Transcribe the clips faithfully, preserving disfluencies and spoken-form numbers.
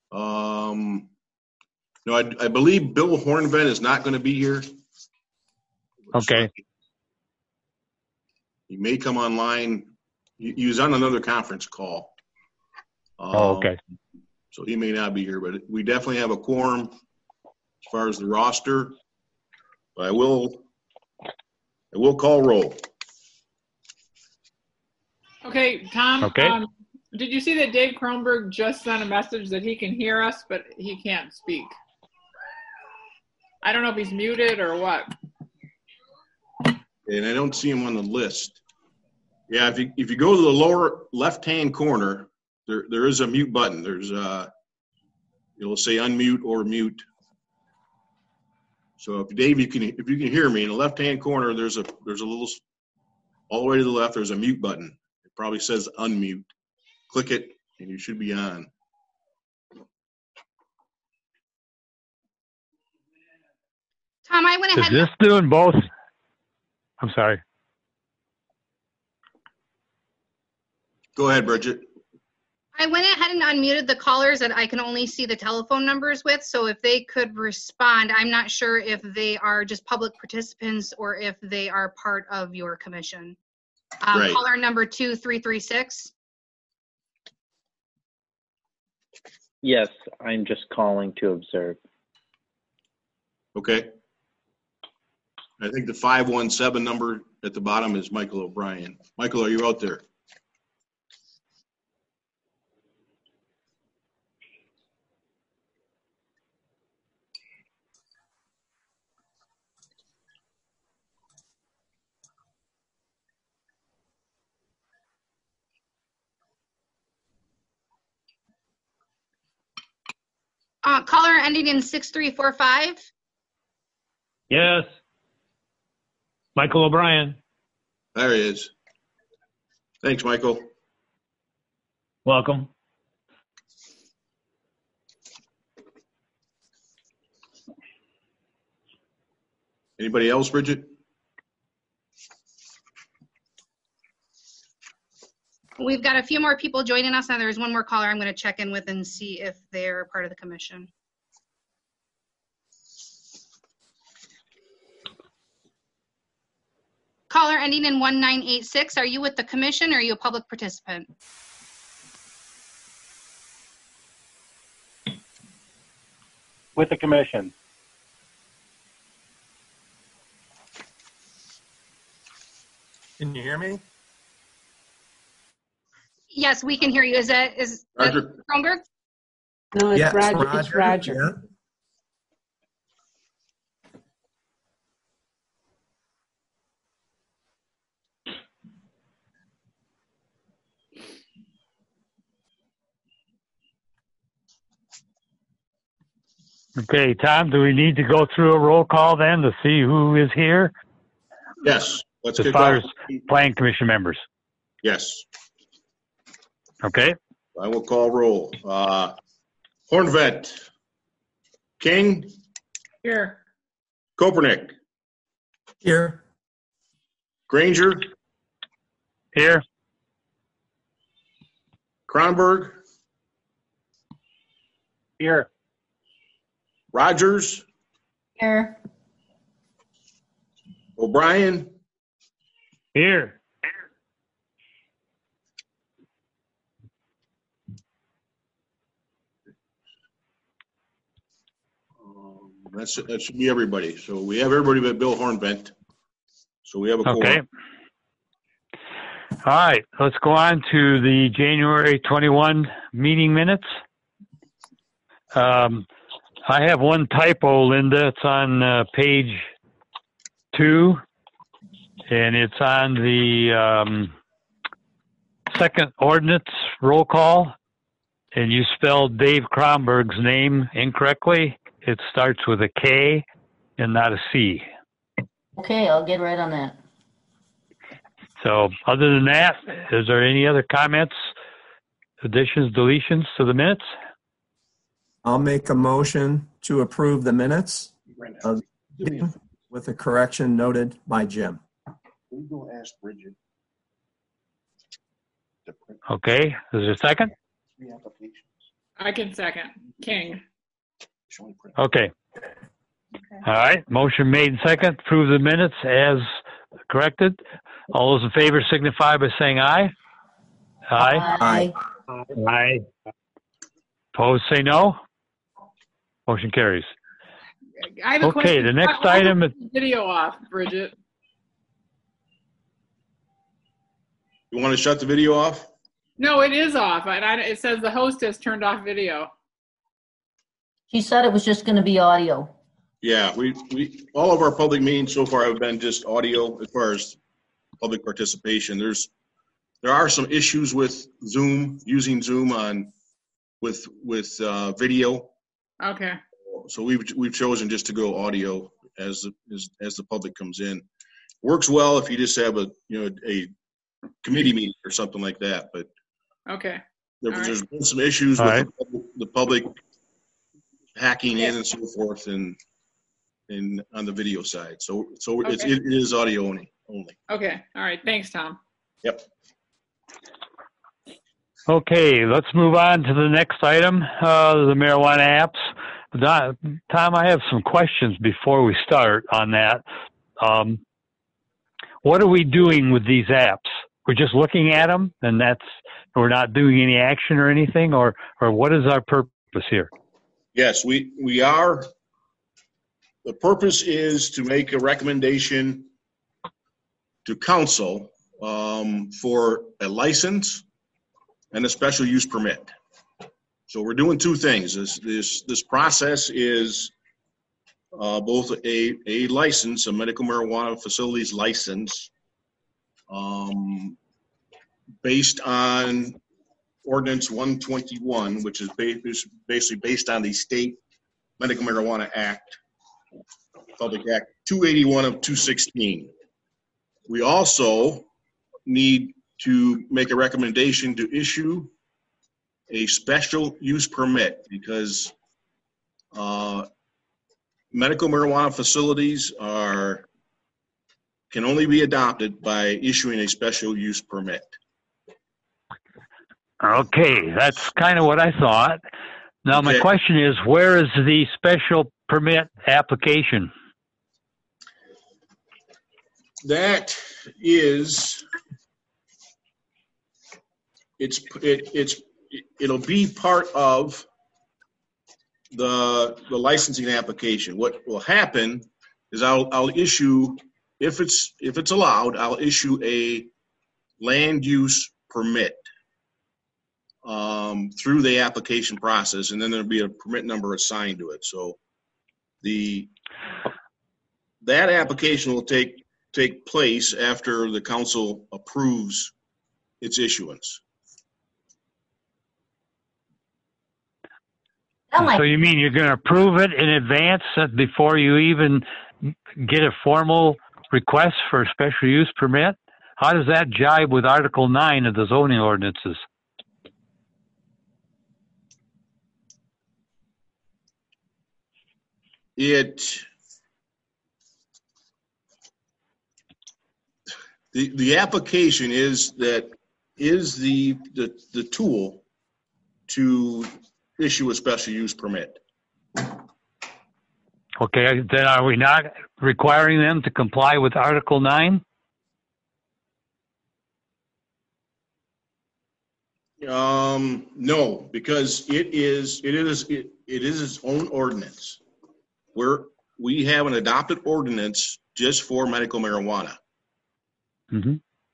Um, no, I, I believe Bill Hornvent is not going to be here. Okay. So he may come online. He, he was on another conference call. Um, Oh, okay. So he may not be here, but we definitely have a quorum as far as the roster. But I will, I will call roll. Okay, Tom. Okay. Um, did you see that Dave Kronberg just sent a message that he can hear us, but he can't speak? I don't know if he's muted or what. And I don't see him on the list. Yeah, if you if you go to the lower left-hand corner, there there is a mute button. There's uh, it'll say unmute or mute. So if Dave, you can if you can hear me in the left-hand corner, there's a there's a little all the way to the left. There's a mute button. It probably says unmute. Click it, and you should be on. Tom, I went Is ahead. this doing both? I'm sorry. Go ahead, Bridget. I went ahead and unmuted the callers that I can only see the telephone numbers with. So if they could respond, I'm not sure if they are just public participants or if they are part of your commission. Um, Right. Caller number two three three six. Yes, I'm just calling to observe. Okay. I think the five one seven number at the bottom is Michael O'Brien. Michael, are you out there? Uh, caller ending in six three four five. Yes. Michael O'Brien. There he is. Thanks, Michael. Welcome. Anybody else, Bridget? We've got a few more people joining us. Now there's one more caller I'm going to check in with and see if they're part of the commission. Caller ending in one nine eight six. Are you with the commission or are you a public participant? With the commission. Can you hear me? Yes, we can hear you. Is that is that Roger. Kronberg? No, it's Yes, Roger. It's Roger. Yeah. Okay, Tom, do we need to go through a roll call then to see who is here Yes. Let's as kick far off. as Plan Commission members? Yes. Okay. I will call roll. Uh, Hornvet. King. Here. Kopernik. Here. Granger. Here. Kronberg. Here. Rogers. Here. O'Brien. Here. Um, That's, that should be everybody. So we have everybody but Bill Hornvent. So we have a quorum. Okay. All right, let's go on to the January twenty-first meeting minutes. Um, I have one typo, Linda. It's on uh, page two, and it's on the um, second ordinance roll call, and you spelled Dave Kronberg's name incorrectly. It starts with a K and not a C. Okay, I'll get right on that. So other than that, is there any other comments, additions, deletions to the minutes? I'll make a motion to approve the minutes of, with the correction noted by Jim. We go ask Bridget. to print Okay, is there a second? three applications. I can second. King. Okay. All right, motion made and second, approve the minutes as corrected. All those in favor signify by saying aye. Aye. Aye. Aye. Opposed, say no. Motion carries. I have a Okay, question. the next Why- why item is the video off, Bridget. You want to shut the video off? No, it is off. And I, it says the host has turned off video. She said it was just going to be audio. Yeah, we, we, all of our public meetings so far have been just audio as far as public participation. There's, there are some issues with Zoom, using Zoom on, with, with, uh, video. Okay. So we've, we've chosen just to go audio as, as, as the public comes in. Works well if you just have a, you know, a committee meeting or something like that, but Okay. there, All right. there's been some issues All with right. the, public- the public hacking in and so forth and, and on the video side. So, so it's, Okay. it is audio only, only. Okay. All right. Thanks, Tom. Yep. Okay, let's move on to the next item, uh, the marijuana apps. Don- Tom, I have some questions before we start on that. Um, what are we doing with these apps? We're just looking at them and that's, we're not doing any action or anything, or, or what is our purpose here? Yes, we, we are. The purpose is to make a recommendation to council um, for a license and a special use permit. So we're doing two things. This this this process is uh, both a a license, a medical marijuana facilities license, um, based on Ordinance one twenty-one, which is ba- is basically based on the State Medical Marijuana Act, Public Act two eighty-one of two sixteen. We also need to make a recommendation to issue a special use permit because uh, medical marijuana facilities are can only be adopted by issuing a special use permit. Okay, that's kind of what I thought. Now, my Okay. question is, where is the special permit application? That is, it's, it, it's, it'll be part of the, the licensing application. What will happen is I'll, I'll issue, if it's, if it's allowed, I'll issue a land use permit um, through the application process, and then there'll be a permit number assigned to it. So the, that application will take, take place after the council approves its issuance. That might- So you mean you're going to approve it in advance uh, before you even get a formal request for a special use permit? How does that jibe with Article nine of the zoning ordinances? It, the, the application is that, is the, the, the tool to issue a special use permit. Okay, then are we not requiring them to comply with Article nine? Um, no, because it is, it is, it, it is its own ordinance. Where we have an adopted ordinance just for medical marijuana. Mm-hmm.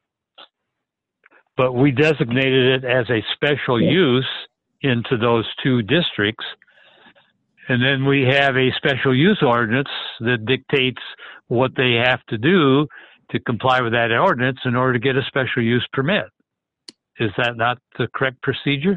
But we designated it as a special use into those two districts. And then we have a special use ordinance that dictates what they have to do to comply with that ordinance in order to get a special use permit. Is that not the correct procedure?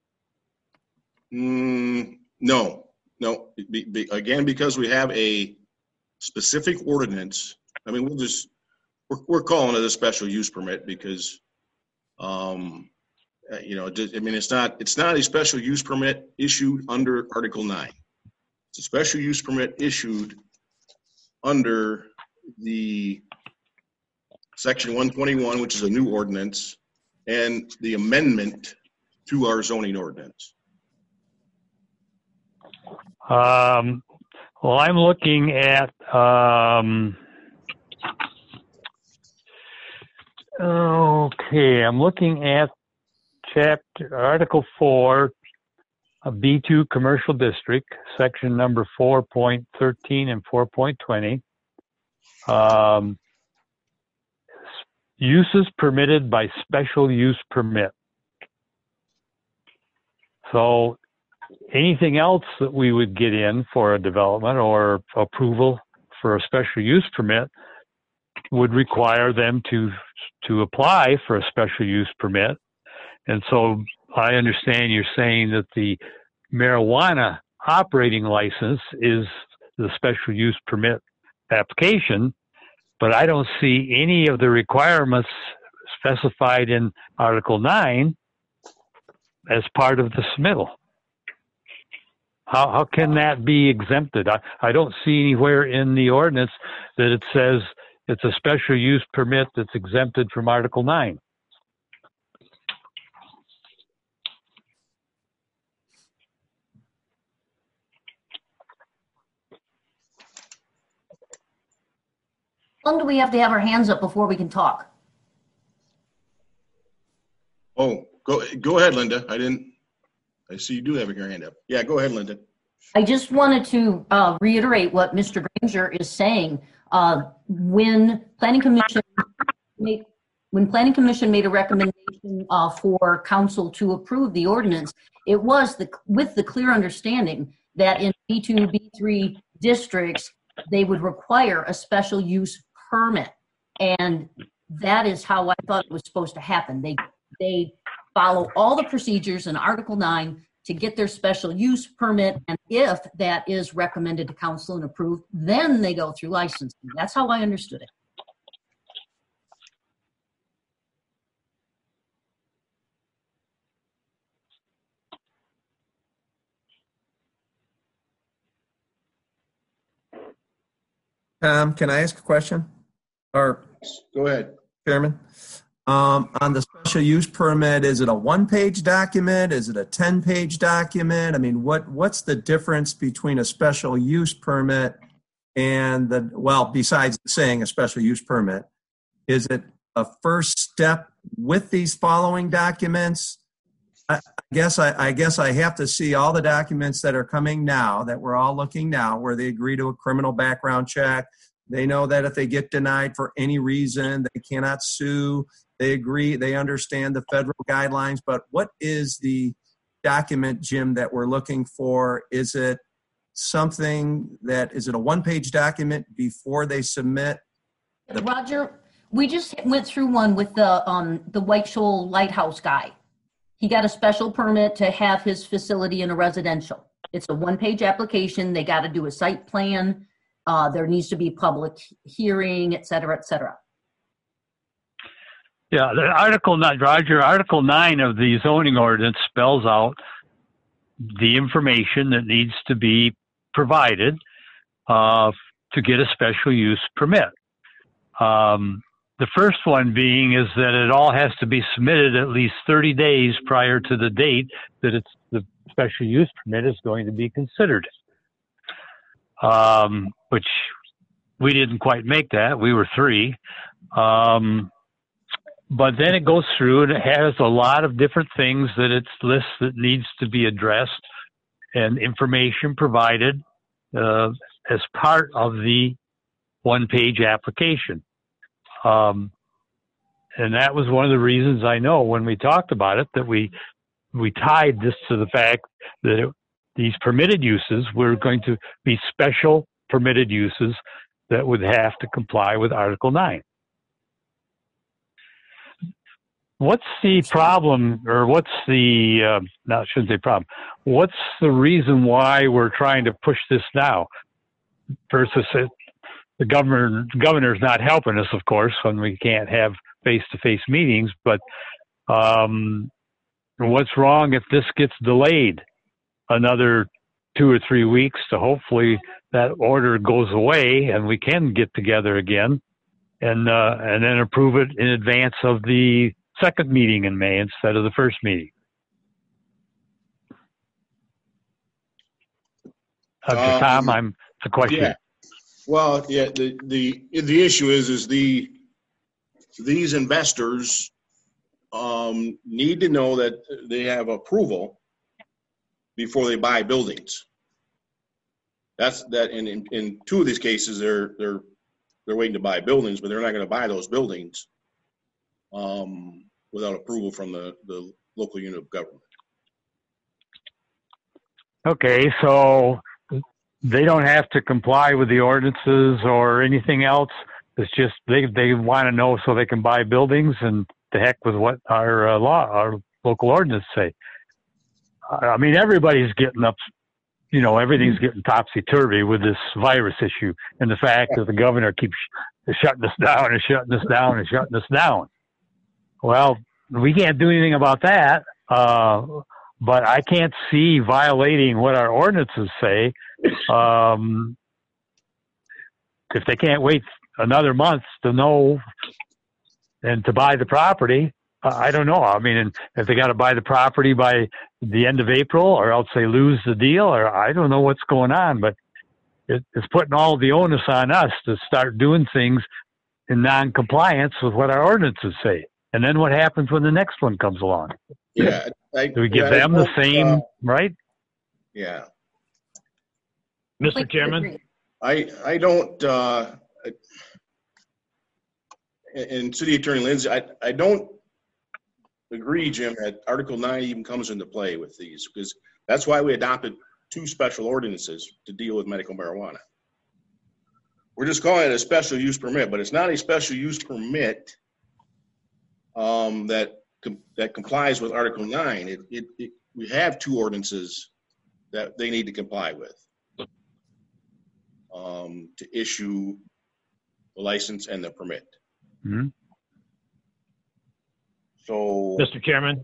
Mm, no, no. Be, be, again, because we have a specific ordinance. I mean, we'll just we're, we're calling it a special use permit because, um, uh, you know, just, I mean, it's not it's not a special use permit issued under Article nine. It's a special use permit issued under the Section one twenty-one, which is a new ordinance, and the amendment to our zoning ordinance. Um, well, I'm looking at, um, okay, I'm looking at chapter, Article four, a B two Commercial District, section number four point thirteen and four point twenty. Um, uses permitted by special use permit. So anything else that we would get in for a development or approval for a special use permit would require them to to apply for a special use permit. And so I understand you're saying that the marijuana operating license is the special use permit application, but I don't see any of the requirements specified in Article nine as part of the submittal. How, how can that be exempted? I, I don't see anywhere in the ordinance that it says it's a special use permit that's exempted from Article nine. How long do we have to have our hands up before we can talk? Oh, go, go ahead, Linda. I didn't, I see you do have your hand up. Yeah, go ahead, Linda. I just wanted to uh, reiterate what Mister Granger is saying. Uh, when Planning Commission made, when Planning Commission made a recommendation uh, for council to approve the ordinance, it was the, with the clear understanding that in B two, B three districts, they would require a special use permit. And that is how I thought it was supposed to happen. They, they follow all the procedures in Article nine to get their special use permit, and if that is recommended to council and approved, then they go through licensing. That's how I understood it. Tom, can I ask a question? Or Go ahead. Chairman? Um, on the special use permit, is it a one-page document? Is it a ten-page document? I mean, what what's the difference between a special use permit and the, well, besides saying a special use permit, is it a first step with these following documents? I guess I, I guess I have to see all the documents that are coming now, that we're all looking now, where they agree to a criminal background check. They know that if they get denied for any reason, they cannot sue. They agree, they understand the federal guidelines. But what is the document, Jim, that we're looking for? Is it something that, is it a one-page document before they submit? The- Roger, we just went through one with the um, the White Shoal Lighthouse guy. He got a special permit to have his facility in a residential. It's a one-page application. They got to do a site plan. Uh, there needs to be public hearing, et cetera, et cetera. Yeah, the Article nine, Roger, Article nine of the zoning ordinance spells out the information that needs to be provided uh, to get a special use permit. Um, The first one being is that it all has to be submitted at least thirty days prior to the date that it's, the special use permit is going to be considered. Um, which we didn't quite make that. We were three. Um, but then it goes through and it has a lot of different things that it lists that needs to be addressed and information provided uh, as part of the one-page application. Um, and that was one of the reasons I know when we talked about it that we we tied this to the fact that it, these permitted uses were going to be special permitted uses that would have to comply with Article nine. What's the problem, or what's the, uh, no, I shouldn't say problem, what's the reason why we're trying to push this now versus it? The governor, governor's not helping us, of course, when we can't have face-to-face meetings. But um, what's wrong if this gets delayed another two or three weeks to hopefully that order goes away and we can get together again and uh, and then approve it in advance of the second meeting in May instead of the first meeting? Uh, to Tom, Um, I'm, it's a question. Yeah. Well, yeah, the, the, the issue is, is the, these investors um, need to know that they have approval before they buy buildings. That's that, in, in, in two of these cases, they're, they're, they're waiting to buy buildings, but they're not going to buy those buildings um, without approval from the, the local unit of government. Okay, so they don't have to comply with the ordinances or anything else. It's just they they want to know so they can buy buildings, and the heck with what our uh, law, our local ordinance say. I mean, everybody's getting up, you know, everything's getting topsy-turvy with this virus issue and the fact that the governor keeps sh- shutting us down and shutting us down and shutting us down. Well, we can't do anything about that, uh, but I can't see violating what our ordinances say. Um, if they can't wait another month to know and to buy the property, uh, I don't know. I mean, if they got to buy the property by the end of April, or else they lose the deal, or I don't know what's going on, but it, it's putting all the onus on us to start doing things in non-compliance with what our ordinances say. And then what happens when the next one comes along? Yeah. I, Do we give yeah, them I the don't, same uh, right? Yeah. Mister Chairman, I, I don't, uh, and City Attorney Lindsay, I, I don't agree, Jim, that Article nine even comes into play with these, because that's why we adopted two special ordinances to deal with medical marijuana. We're just calling it a special use permit, but it's not a special use permit um, that com- that complies with Article nine. It, it, it, we have two ordinances that they need to comply with um, to issue the license and the permit. Mm-hmm. So, Mister Chairman,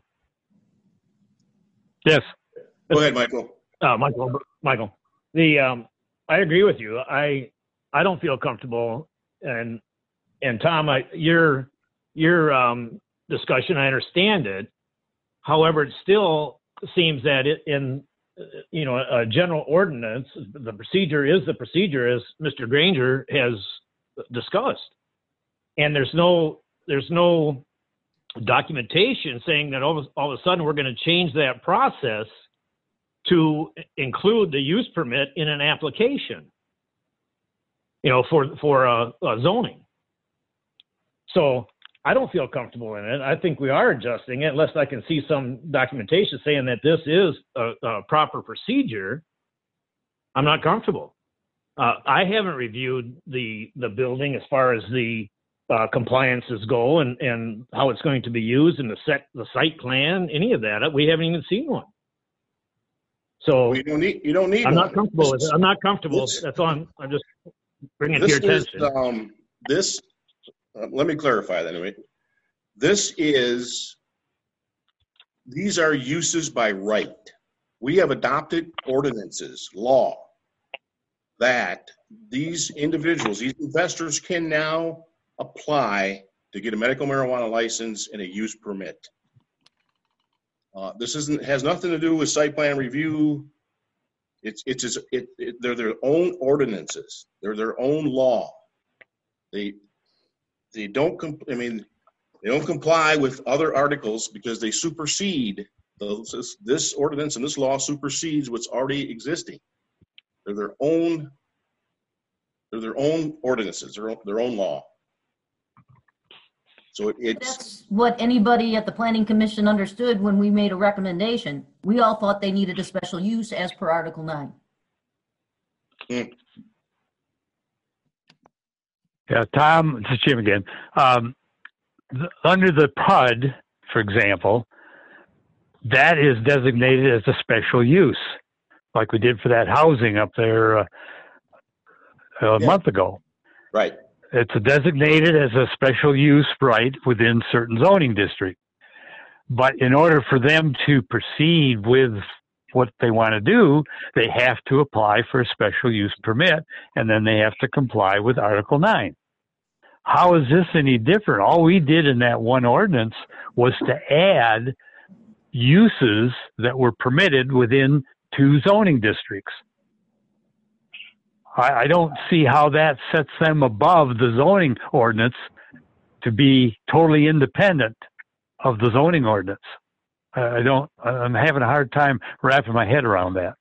Yes. go ahead, Michael. uh, Michael, Michael, the um, I agree with you. I I don't feel comfortable, and and Tom, I, your your um, discussion, I understand it. However, it still seems that it, in uh, you know a general ordinance, the procedure is the procedure as Mister Granger has discussed, and there's no there's no documentation saying that all of, all of a sudden we're going to change that process to include the use permit in an application, you know, for for uh, uh, zoning. So I don't feel comfortable in it. I think we are adjusting it unless I can see some documentation saying that this is a, a proper procedure. I'm not comfortable. Uh, I haven't reviewed the the building as far as the uh, compliances go and, and how it's going to be used and the set the site plan, any of that. We haven't even seen one. So Well, you don't need, you don't need I'm one. not comfortable with This- it. I'm not comfortable. this- That's all I'm, I'm just bringing it to This your is, attention. um, this, uh, let me clarify that anyway. This is, these are uses by right. We have adopted ordinances, law, that these individuals, these investors can now apply to get a medical marijuana license and a use permit. Uh, this isn't, has nothing to do with site plan review. It's, it's, it's it, it, they're their own ordinances. They're their own law. They, they don't, com- I mean, they don't comply with other articles because they supersede those, this, this ordinance and this law supersedes what's already existing. They're their own, they're their own ordinances, their own, their own law. So it, it's, That's what anybody at the planning commission understood when we made a recommendation. We all thought they needed a special use as per Article nine. mm, Yeah, Tom, this is Jim again. Um, th- under the P U D, for example, that is designated as a special use, like we did for that housing up there uh, a Yeah. month ago. right. It's designated as a special use right within certain zoning district. But in order for them to proceed with what they want to do, they have to apply for a special use permit, and then they have to comply with Article nine. How is this any different? All we did in that one ordinance was to add uses that were permitted within two zoning districts. I, I don't see how that sets them above the zoning ordinance to be totally independent of the zoning ordinance. I don't, I'm having a hard time wrapping my head around that.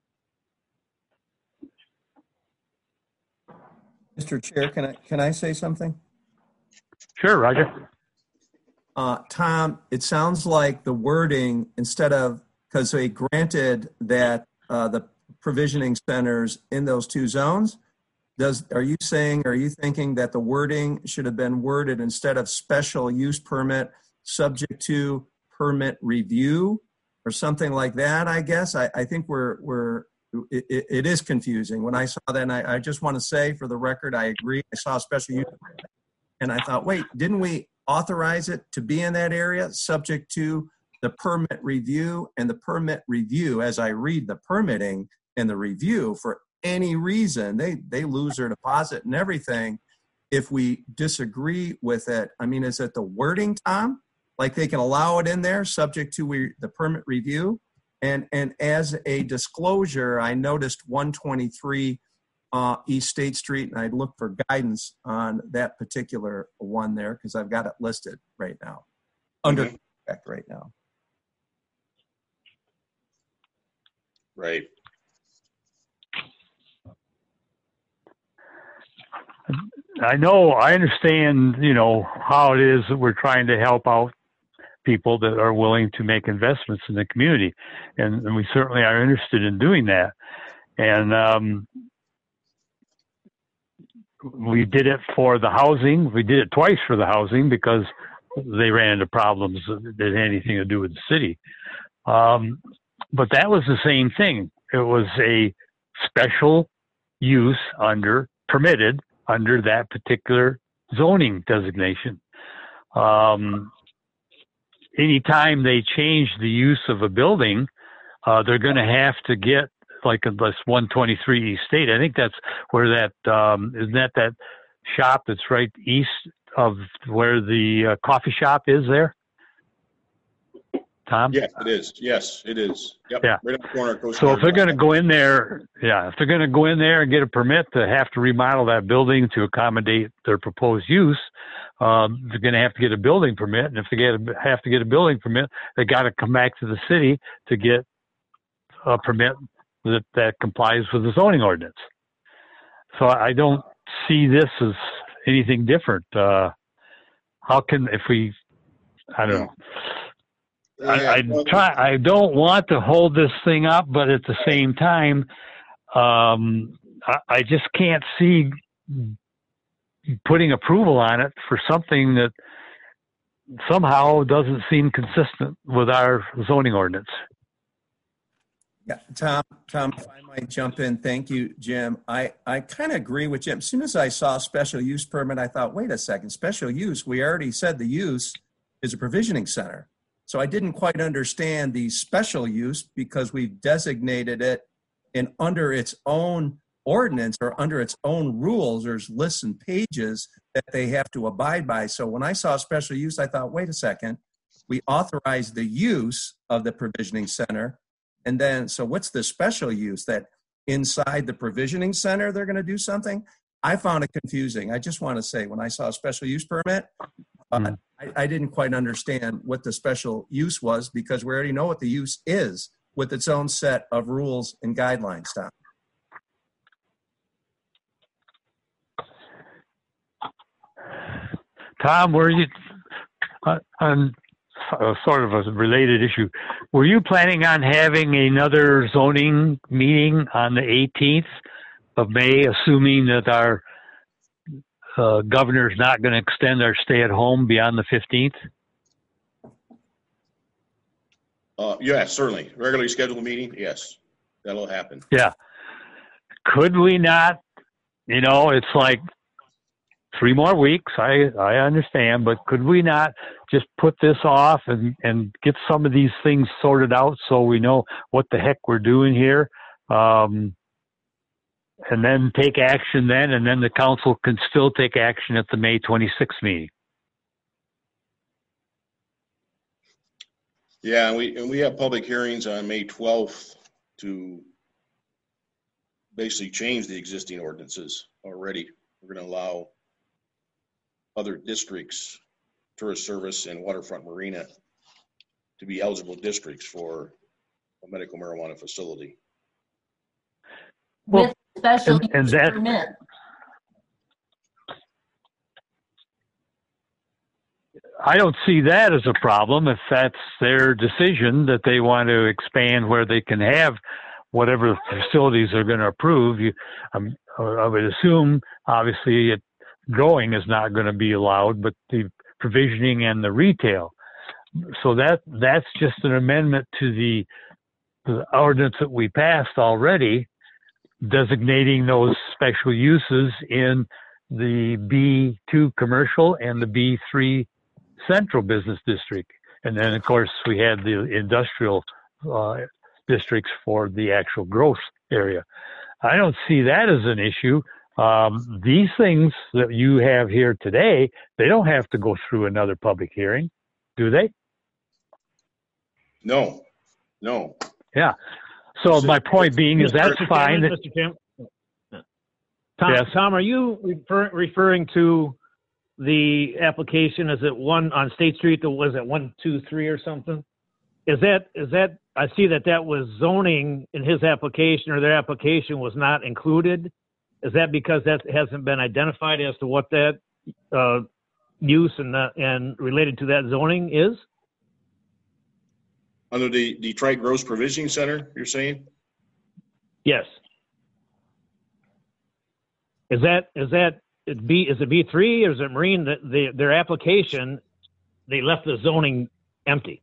Mister Chair, can I, can I say something? Sure, Roger. Uh, Tom, it sounds like the wording, instead of, because they granted that uh, the provisioning centers in those two zones, does, are you saying, are you thinking that the wording should have been worded instead of special use permit, subject to permit review or something like that? I guess, I, I think we're, we're, it, it, it is confusing. When I saw that, and I, I just want to say for the record, I agree. I saw a special use and I thought, wait, didn't we authorize it to be in that area subject to the permit review? And the permit review, as I read the permitting and the review, for any reason, they, they lose their deposit and everything if we disagree with it. I mean, is it the wording, Tom? Like they can allow it in there subject to we, the permit review? And, and as a disclosure, I noticed one twenty-three uh, East State Street, and I'd look for guidance on that particular one there because I've got it listed right now, under Mhm. contract right now. Right. I know, I understand, you know, how it is that we're trying to help out people that are willing to make investments in the community. And, and we certainly are interested in doing that. And um, we did it for the housing. We did it twice for the housing because they ran into problems that had anything to do with the city. Um, but that was the same thing. It was a special use under, permitted under that particular zoning designation. Um, anytime they change the use of a building, uh, they're going to have to get, like this one twenty-three East State. I think that's where that, um, isn't that that shop that's right east of where the uh, coffee shop is there? Tom? Yes, it is. Yes, it is. Yep. Yeah. Right on the corner of Coast So if they're Guard. going to go in there, yeah, if they're going to go in there and get a permit to have to remodel that building to accommodate their proposed use, um, they're going to have to get a building permit. And if they get a, have to get a building permit, they got to come back to the city to get a permit that, that complies with the zoning ordinance. So I don't see this as anything different. Uh, how can, if we, I don't know. I, I try. I don't want to hold this thing up, but at the same time, um, I, I just can't see putting approval on it for something that somehow doesn't seem consistent with our zoning ordinance. Yeah, Tom, Tom, if I might jump in. Thank you, Jim. I, I kind of agree with Jim. As soon as I saw special use permit, I thought, wait a second, special use, we already said the use is a provisioning center. So I didn't quite understand the special use because we've designated it in under its own ordinance or under its own rules. There's lists and pages that they have to abide by. So when I saw special use, I thought, wait a second, we authorized the use of the provisioning center. And then, so what's the special use that inside the provisioning center, they're going to do something? I found it confusing. I just want to say when I saw a special use permit, uh, mm. I, I didn't quite understand what the special use was because we already know what the use is with its own set of rules and guidelines, Tom. Tom, were you, uh, on uh, sort of a related issue, were you planning on having another zoning meeting on the eighteenth of May, assuming that our uh, governor is not going to extend our stay at home beyond the fifteenth? Uh, yeah, certainly. Regularly scheduled meeting. Yes, that'll happen. Yeah. Could we not, you know, it's like three more weeks. I, I understand, but could we not just put this off and, and get some of these things sorted out so we know what the heck we're doing here? Um, and then take action then, and then the council can still take action at the May twenty-sixth meeting. Yeah, and we and we have public hearings on May twelfth to basically change the existing ordinances already. We're going to allow other districts, tourist service and waterfront marina, to be eligible districts for a medical marijuana facility. Well, With special and- and use that- permit. I don't see that as a problem if that's their decision that they want to expand where they can have whatever facilities they're going to approve. You, um, I would assume, obviously, it, growing is not going to be allowed, but the provisioning and the retail. So that that's just an amendment to the, the ordinance that we passed already, designating those special uses in the B two commercial and the B three central business district. And then, of course, we had the industrial uh, districts for the actual growth area. I don't see that as an issue. Um, these things that you have here today, they don't have to go through another public hearing, do they? No, no. Yeah. So my point being is that's Mister fine. Chairman, Mister Chairman. Tom, Yes. Tom, are you refer, referring to the application? Is it one on State Street that was at one, two, three or something? Is that, is that, I see that that was zoning in his application, or their application was not included. Is that because that hasn't been identified as to what that uh, use and, the, and related to that zoning is? Under the Detroit Gross Provisioning Center, you're saying? Yes. Is that, is that, it B, is it B three or is it Marine? That the, their application, they left the zoning empty.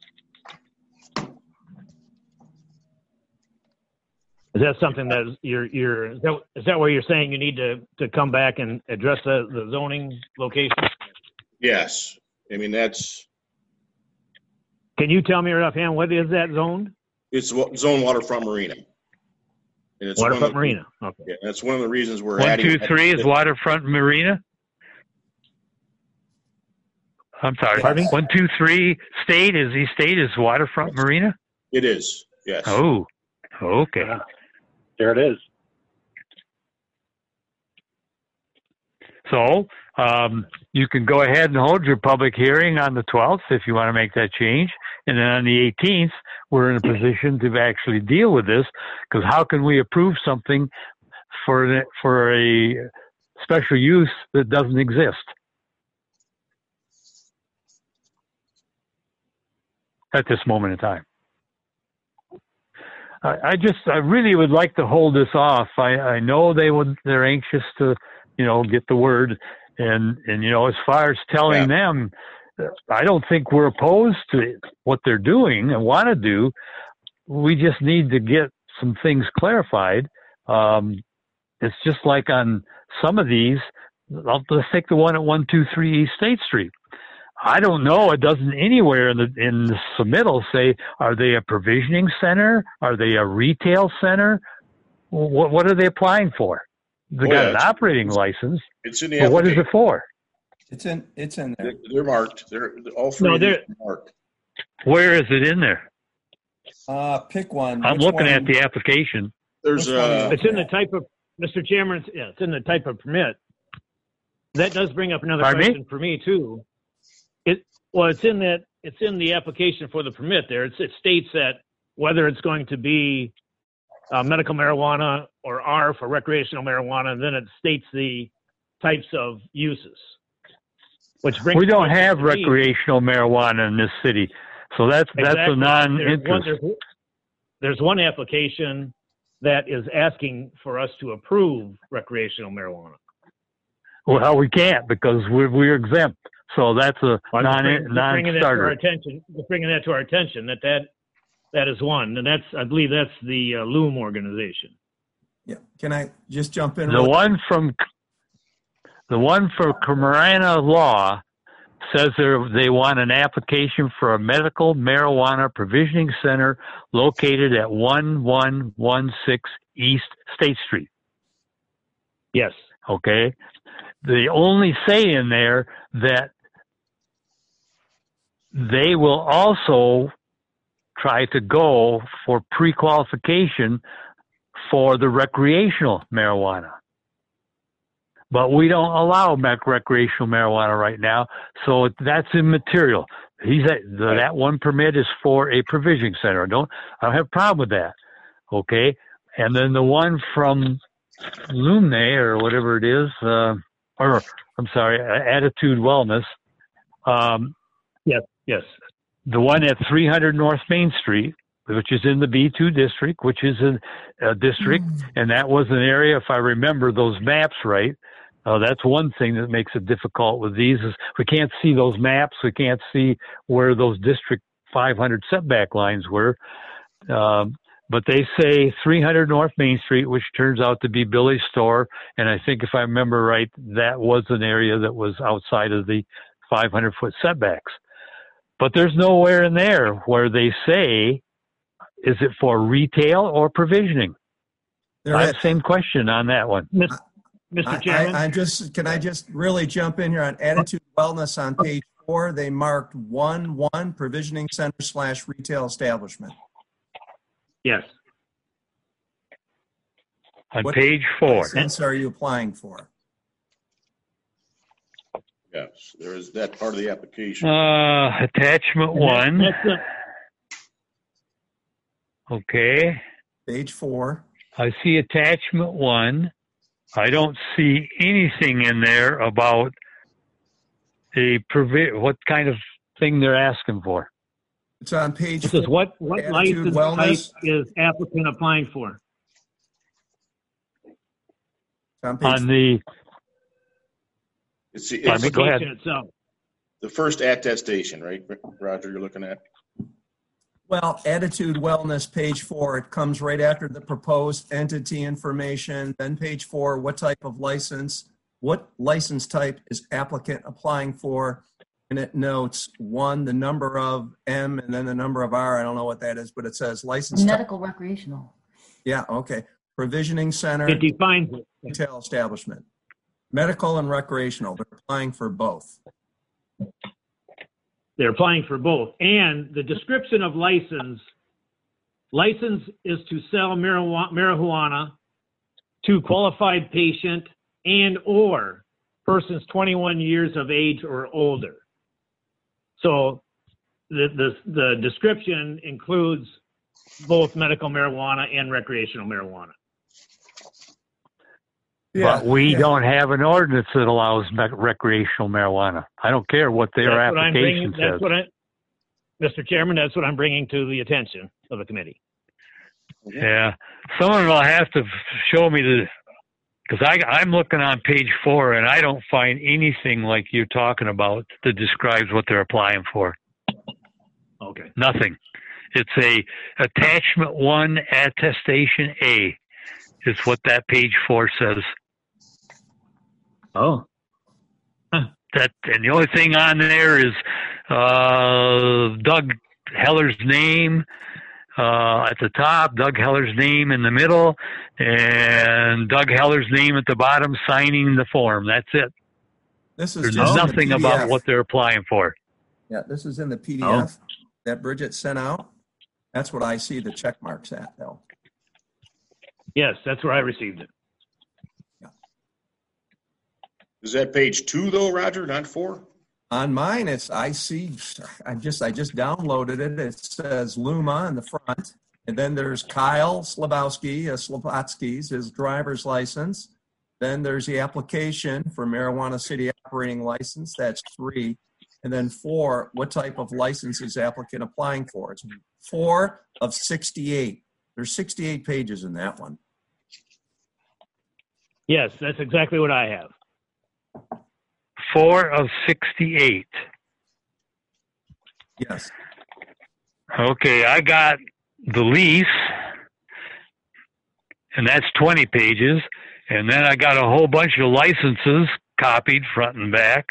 Is that something that you're, you're, is that, is that where you're saying you need to, to come back and address the, the zoning location? Yes. I mean, that's, Can you tell me right offhand, what is that zoned? it's wa- zone waterfront marina. And it's one of Waterfront the- Marina. Okay. Yeah, that's one of the reasons we're One, adding. two, three is waterfront marina? I'm sorry. Pardon me? One, two, three, state is, the state is waterfront marina? It is, yes. Oh, okay. There it is. So, um, you can go ahead and hold your public hearing on the twelfth if you want to make that change. And then on the eighteenth, we're in a position to actually deal with this, because how can we approve something for, the- for a special use that doesn't exist? At this moment in time. I, I just, I really would like to hold this off. I, I know they would, they're anxious to, you know, get the word. And, and, you know, as far as telling them, I don't think we're opposed to what they're doing and want to do. We just need to get some things clarified. Um, it's just like on some of these, I'll, let's take the one at one two three East State Street. I don't know. It doesn't anywhere in the in the submittal say, are they a provisioning center? Are they a retail center? What what are they applying for? They Oh, got yeah, an it's- operating license, It's in the but what is application. it for? It's in, it's in there. They're they're marked. They're, all three No, of these they're- are marked. Where is it in there? Uh, pick one. I'm Which looking at one? the application. There's Which one is uh it? It's in the type of, Mister Chairman, it's, yeah, it's in the type of permit. That does bring up another Pardon me? question for me too. It, well, it's in that, it's in the application for the permit there. It's, it states that whether it's going to be uh, medical marijuana or R for recreational marijuana, and then it states the types of uses. Which brings We don't the question have to me. recreational marijuana in this city, so that's that's a Exactly. There's one, non-interest. there's, there's one application that is asking for us to approve recreational marijuana. Well, we can't because we're we're exempt. So that's a I'm non just bring- just bringing that to our non-starter. attention, just bringing that to our attention, that that, that is one, and that's, I believe that's the uh, Loom organization. Yeah. Can I just jump in? The real- one from the one for Marina Law says they're- they want an application for a medical marijuana provisioning center located at one one one six East State Street. Yes. Okay. They only say in there that they will also try to go for pre-qualification for the recreational marijuana. But we don't allow mac- recreational marijuana right now, so that's immaterial. He's at, the, that one permit is for a provisioning center. Don't I don't have a problem with that. Okay, and then the one from Lumne or whatever it is, uh, or I'm sorry, Attitude Wellness. Um, Yes, yes. the one at three hundred North Main Street, which is in the B two district, which is a, a district, and that was an area, if I remember those maps right. Uh, that's one thing that makes it difficult with these is we can't see those maps. We can't see where those District five hundred setback lines were. Um, but they say three hundred North Main Street, which turns out to be Billy's store. And I think if I remember right, that was an area that was outside of the five hundred foot setbacks. But there's nowhere in there where they say, is it for retail or provisioning? There I is- have the same question on that one. Mister Mister I, Chairman? I, I just, can I just really jump in here on Attitude Wellness on page four? They marked one, one provisioning center slash retail establishment. Yes. On What page four. license are you applying for? Yes, there is that part of the application. Uh, attachment one. That's the, Okay. Page four. I see attachment one. I don't see anything in there about a provi- what kind of thing they're asking for. It's on page it says four. what, what Attitude license type Wellness. is applicant applying for? It's on page On the, It's, the- Pardon it's me, go ahead. Application itself. the first attestation, right, Roger, you're looking at? Well, Attitude Wellness, page four, it comes right after the proposed entity information. Then page four, what type of license, what license type is applicant applying for? And it notes one, the number of M and then the number of R. I don't know what that is, but it says license type. Medical recreational. Yeah, okay. Provisioning center, It defines it. retail establishment. Medical and recreational, they're applying for both. They're applying for both. And the description of license, license is to sell marijuana, marijuana to qualified patient and or persons twenty-one years of age or older. So the, the, the description includes both medical marijuana and recreational marijuana. but we yeah. don't have an ordinance that allows me- recreational marijuana. I don't care what their That's what I'm bringing- application that's says. what I, Mister Chairman, that's what I'm bringing to the attention of the committee. Yeah, someone will have to show me the, because I I'm looking on page four and I don't find anything like you're talking about that describes what they're applying for. Okay. Nothing. It's a attachment one attestation A. Is what that page four says. Oh. That and the only thing on there is uh, Doug Heller's name uh, at the top, Doug Heller's name in the middle, and Doug Heller's name at the bottom signing the form. That's it. This is There's just in the nothing P D F. about what they're applying for. Yeah, this is in the P D F Oh. that Bridget sent out. That's what I see the check marks at, though. Yes, that's where I received it. Is that page two though, Roger, not four? On mine, it's, I see, I just, I just downloaded it. It says Luma on the front. And then there's Kyle Slabowski, uh, Slavatsky's, his driver's license. Then there's the application for marijuana city operating license. That's three. And then four, what type of license is applicant applying for? It's four of sixty-eight. There's sixty-eight pages in that one. Yes, that's exactly what I have. Four of sixty-eight. Yes. Okay, I got the lease, and that's twenty pages. And then I got a whole bunch of licenses copied front and back.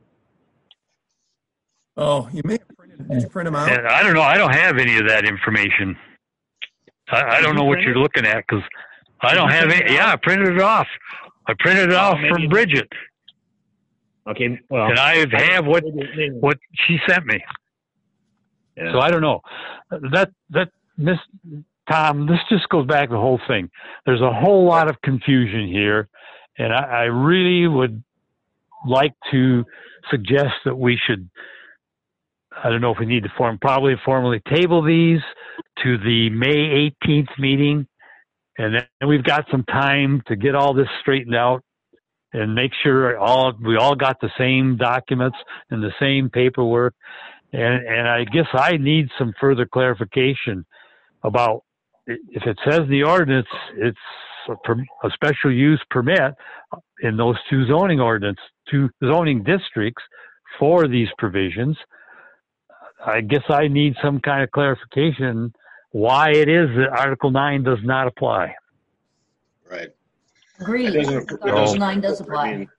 Oh, you may have printed, did you print them out? And I don't know. I don't have any of that information. I, I don't know what you're looking at because I don't have any. Yeah, I printed it off. I printed it off maybe from it- Bridget, Okay, well. and I have what what she sent me. Yeah. So I don't know. That that Miss Tom, this just goes back to the whole thing. There's a whole lot of confusion here, and I, I really would like to suggest that we should, I don't know if we need to form, probably formally table these to the May eighteenth meeting, and then we've got some time to get all this straightened out and make sure all we all got the same documents and the same paperwork. And, and I guess I need some further clarification about, if it says in the ordinance it's a, per, a special use permit in those two zoning ordinance, two zoning districts for these provisions, I guess I need some kind of clarification why it is that Article nine does not apply. Right. Agreed. It doesn't- it Article doesn't- nine does I apply. mean,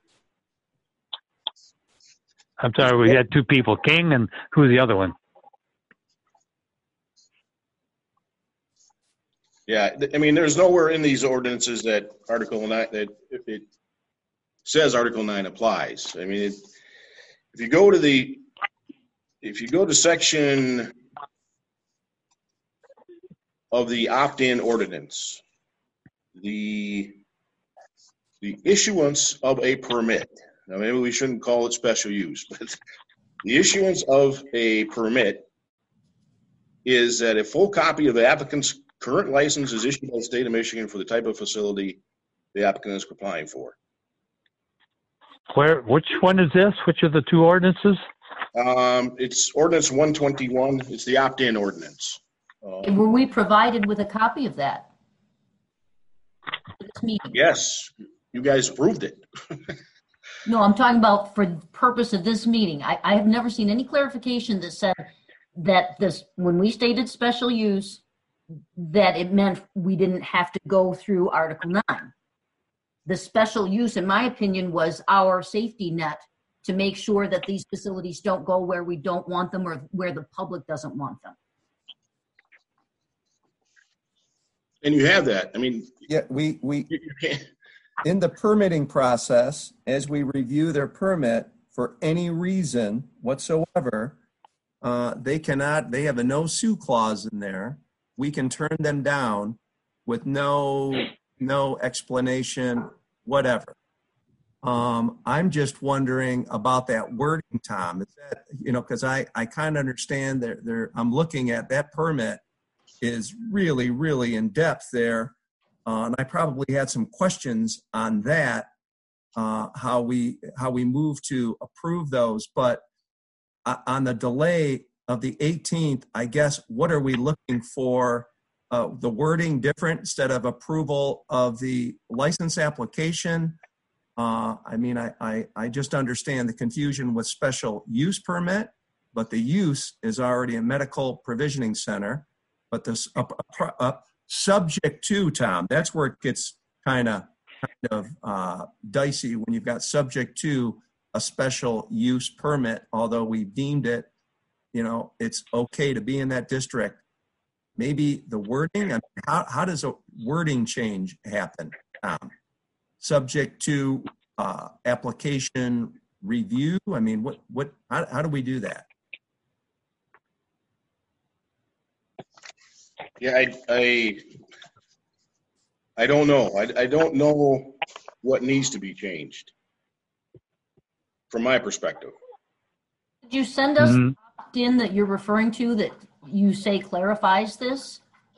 I'm sorry, we had two people, King and who's the other one? Yeah, th- I mean, there's nowhere in these ordinances that Article nine, that it- it says Article nine applies. I mean, it- if you go to the, if you go to section of the opt-in ordinance, the, the issuance of a permit, now maybe we shouldn't call it special use, but the issuance of a permit is that a full copy of the applicant's current license is issued by the state of Michigan for the type of facility the applicant is applying for. Where, which one is this? Which of the two ordinances? Um, it's ordinance one twenty-one. It's the opt-in ordinance. Um, Were we provided with a copy of that? For this meeting? yes, you guys approved it. No, I'm talking about for the purpose of this meeting. I, I have never seen any clarification that said that this, when we stated special use, that it meant we didn't have to go through Article nine. The special use, in my opinion, was our safety net to make sure that these facilities don't go where we don't want them or where the public doesn't want them. And you have that. I mean, Yeah, we, we, you, you can't, in the permitting process, as we review their permit for any reason whatsoever, uh, they cannot, they have a no sue clause in there. We can turn them down with no, no explanation, whatever. Um, I'm just wondering about that wording, Tom. Is that, you know, because I, I kind of understand that there, I'm looking at that permit is really, really in depth there. Uh, and I probably had some questions on that, uh, how we how we move to approve those. But uh, on the delay of the eighteenth, I guess, what are we looking for? Uh, the wording different instead of approval of the license application? Uh, I mean, I, I, I just understand the confusion with special use permit, but the use is already a medical provisioning center. But this uh, uh, subject to, Tom, that's where it gets kind of kind of uh, dicey when you've got subject to a special use permit, although we've deemed it, you know, it's okay to be in that district. Maybe the wording, I mean, how, how does a wording change happen, Tom? Subject to uh, application review? I mean, what, what, how, how do we do that? yeah, I, I, I don't know. I, I don't know what needs to be changed from my perspective. Did you send us Mhm. in that you're referring to that you say clarifies this?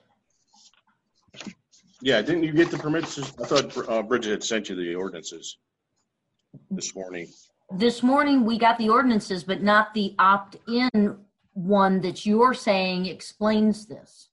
Yeah, didn't you get the permits? I thought uh, Bridget had sent you the ordinances this morning. This morning, we got the ordinances, but not the opt-in one that you're saying explains this.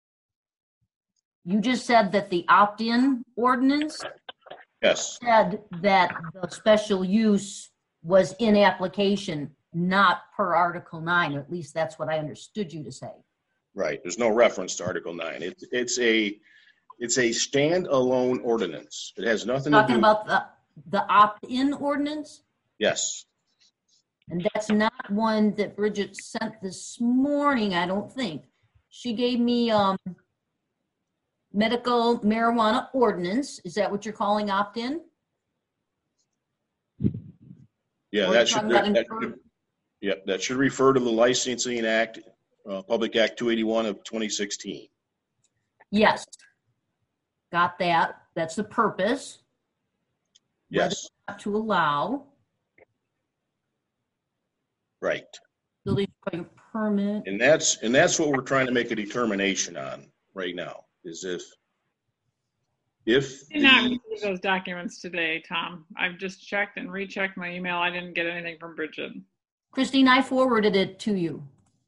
You just said that the opt-in ordinance Yes, said that the special use was in application, not per Article nine, or at least that's what I understood you to say. right. There's no reference to Article nine. It, it's a, it's a standalone ordinance. It has nothing to Talking do. about the, the opt-in ordinance? Yes, And that's not one that Bridget sent this morning, I don't think. She gave me um, medical marijuana ordinance. Is that what you're calling opt-in? yeah, Or that you're should, talking about that infer- should, yeah, that should refer to the Licensing Act, uh, Public Act two eighty-one of twenty sixteen. Yes. Got that. That's the purpose. Yes, Not to allow right. building permit. And that's, and that's what we're trying to make a determination on right now, is if, if I did not the, receive those documents today, Tom. I've just checked and rechecked my email. I didn't get anything from Bridget. Christine, I forwarded it to you.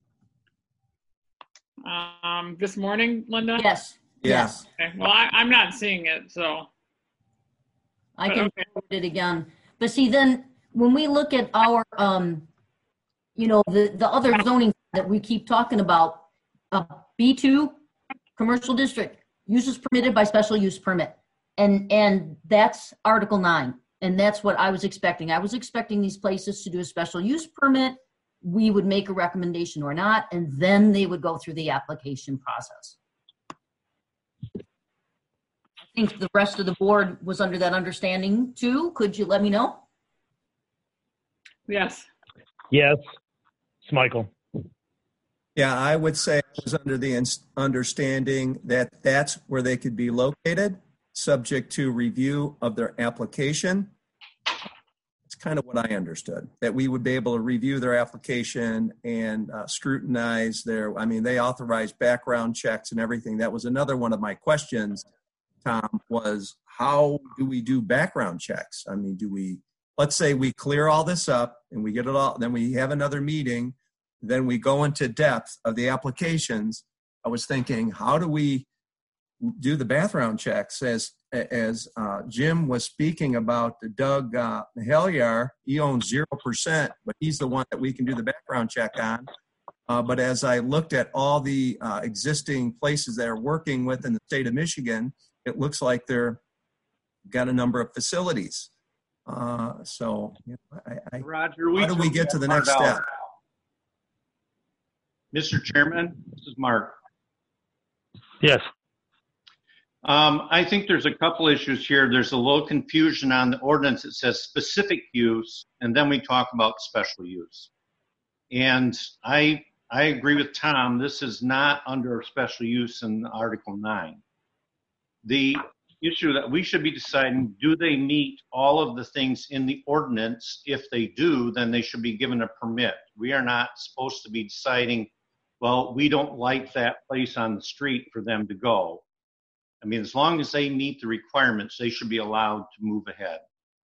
Um, this morning, Linda? Yes. Yes. Okay. Well, I, I'm not seeing it, so. I But can okay. forward it again. But see, then when we look at our, um, you know, the, the other zoning that we keep talking about, uh, B two, commercial district, uses permitted by special use permit. And, and that's Article nine. And that's what I was expecting. I was expecting these places to do a special use permit. We would make a recommendation or not, and then they would go through the application process. I think the rest of the board was under that understanding too. Could you let me know? Yes. Yes. It's Michael. Yeah, I would say I was under the ins- understanding that that's where they could be located, subject to review of their application. It's kind of what I understood, that we would be able to review their application and uh, scrutinize their, I mean, they authorize background checks and everything. That was another one of my questions, Tom, was how do we do background checks? I mean, do we, let's say we clear all this up and we get it all, then we have another meeting, then we go into depth of the applications. I was thinking, how do we do the background checks? As as uh, Jim was speaking about the Doug uh, Helyar, he owns zero percent, but he's the one that we can do the background check on. Uh, but as I looked at all the uh, existing places that are working with in the state of Michigan, it looks like they're got a number of facilities. Uh, so you know, I, I, Roger, we how do we took get to the that next part out. step? Mister Chairman, this is Mark. Yes. Um, I think there's a couple issues here. There's a little confusion on the ordinance. It says specific use, and then we talk about special use. And I I agree with Tom. This is not under special use in Article nine. The issue that we should be deciding, do they meet all of the things in the ordinance? If they do, then they should be given a permit. We are not supposed to be deciding, well, we don't like that place on the street for them to go. I mean, as long as they meet the requirements, they should be allowed to move ahead.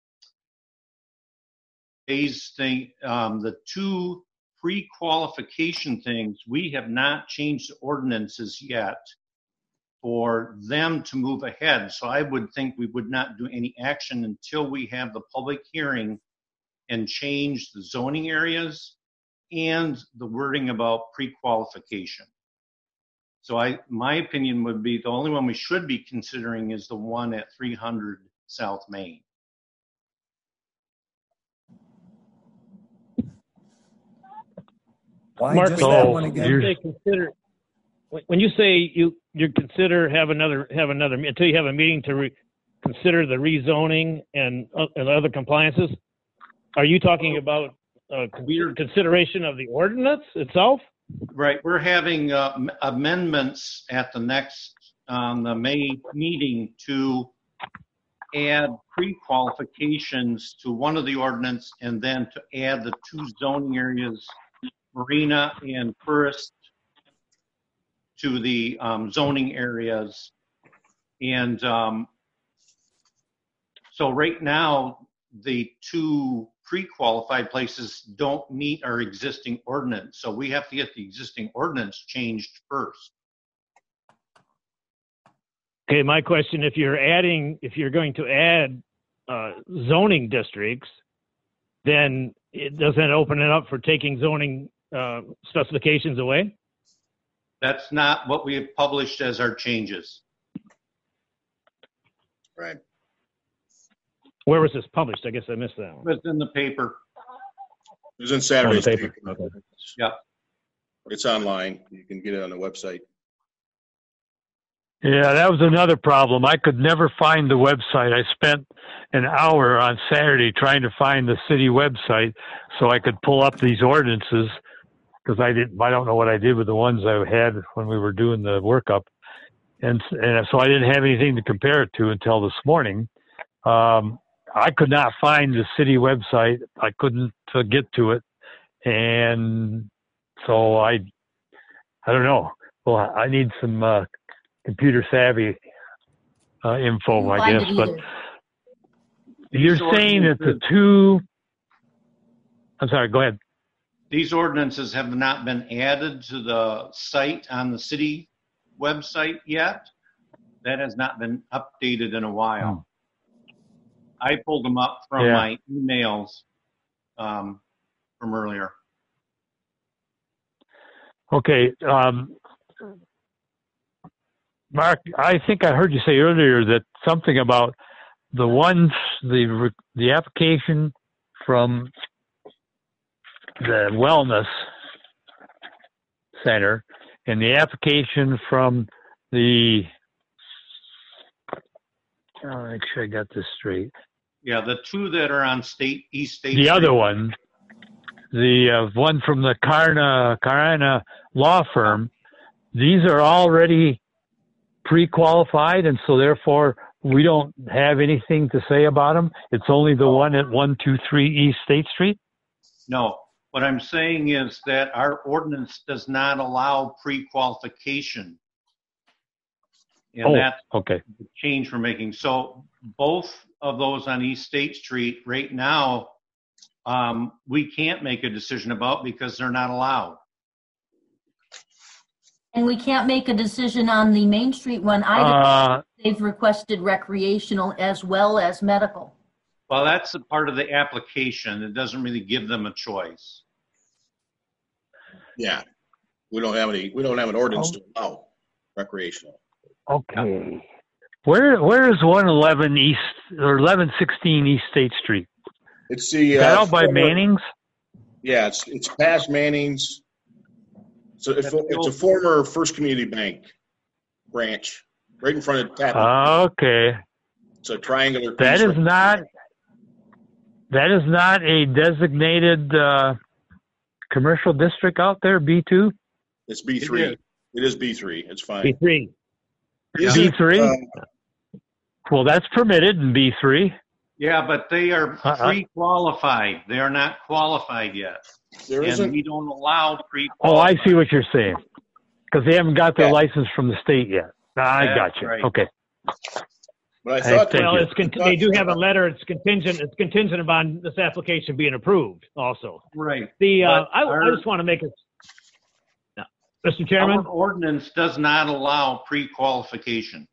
These thing, um, the two pre-qualification things, we have not changed the ordinances yet for them to move ahead. So I would think we would not do any action until we have the public hearing and change the zoning areas and the wording about pre-qualification. So I, my opinion would be the only one we should be considering is the one at three hundred South Main. Why Mark, just so that one when again? you say consider, when- when you say you you consider have another have another until you have a meeting to re, consider the rezoning and uh, and other compliances, are you talking about uh, con- consideration of the ordinance itself? Right, we're having uh, amendments at the next, um, the May meeting to add pre-qualifications to one of the ordinance and then to add the two zoning areas, Marina and First, to the um, zoning areas. And um, so right now, the two pre-qualified places don't meet our existing ordinance. So we have to get the existing ordinance changed first. Okay, my question: if you're adding, if you're going to add uh, zoning districts, then it doesn't open it up for taking zoning uh, specifications away? That's not what we have published as our changes. right. Where was this published? I guess I missed that one. It's in the paper. It was in Saturday's On the paper, paper. okay. Yeah. It's online. You can get it on the website. Yeah, that was another problem. I could never find the website. I spent an hour on Saturday trying to find the city website so I could pull up these ordinances because I didn't. I don't know what I did with the ones I had when we were doing the workup. and and so I didn't have anything to compare it to until this morning. Um, I could not find the city website. I couldn't uh, get to it, and so I, I don't know. Well, I need some uh, computer savvy uh, info, I Find guess. it But either. you're These saying that the ordinances- two. I'm sorry. Go ahead. These ordinances have not been added to the site on the city website yet. That has not been updated in a while. I pulled them up from Yeah. my emails um, from earlier. Okay. Um, Mark, I think I heard you say earlier that something about the ones, the re- the application from the wellness center and the application from the, oh, make sure I got this straight. Yeah, the two that are on State East State. The Street. other one, the uh, one from the Karna Karana law firm, these are already pre-qualified, and so therefore we don't have anything to say about them. It's only the one at one two three East State Street. No, what I'm saying is that our ordinance does not allow pre-qualification. And Oh, that's okay. the change we're making. So both of those on East State Street right now, um, we can't make a decision about because they're not allowed. And we can't make a decision on the Main Street one either. Uh, They've requested recreational as well as medical. Well, that's a part of the application. It doesn't really give them a choice. Yeah. We don't have any, we don't have an ordinance to allow recreational. okay. Where where is one eleven East or eleven sixteen East State Street? It's the. Is that uh, out by former- Manning's? Yeah, it's, it's past Manning's. So it's, That's the it's a old- former First Community Bank branch, right in front of Tappan. Okay. It's a triangular piece. That is right- not that is not a designated uh, commercial district out there, B two? It's B three. It is B three. It's fine. B three. Isn't, B three? uh, Well, that's permitted in B three. Yeah, but they are Uh-uh. pre-qualified. They are not qualified yet. There And isn't, we don't allow pre Oh, I see what you're saying. Because they haven't got their Yeah. license from the state yet. I That's got you. right. Okay. but I Hey, thought. thank Well, you. it's con- they do have a letter. It's contingent. It's contingent upon this application being approved. Also, Right. the uh, But I, I our- just want to make it, no. Mister Our Chairman. ordinance does not allow pre-qualification.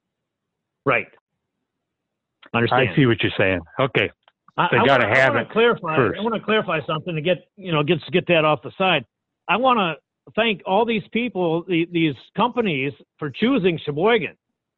Right. Understand. I see what you're saying. Okay. I, They I gotta wanna, have I wanna it clarify. first. I want to clarify something to get you know get get that off the side. I want to thank all these people, the, these companies, for choosing Sheboygan.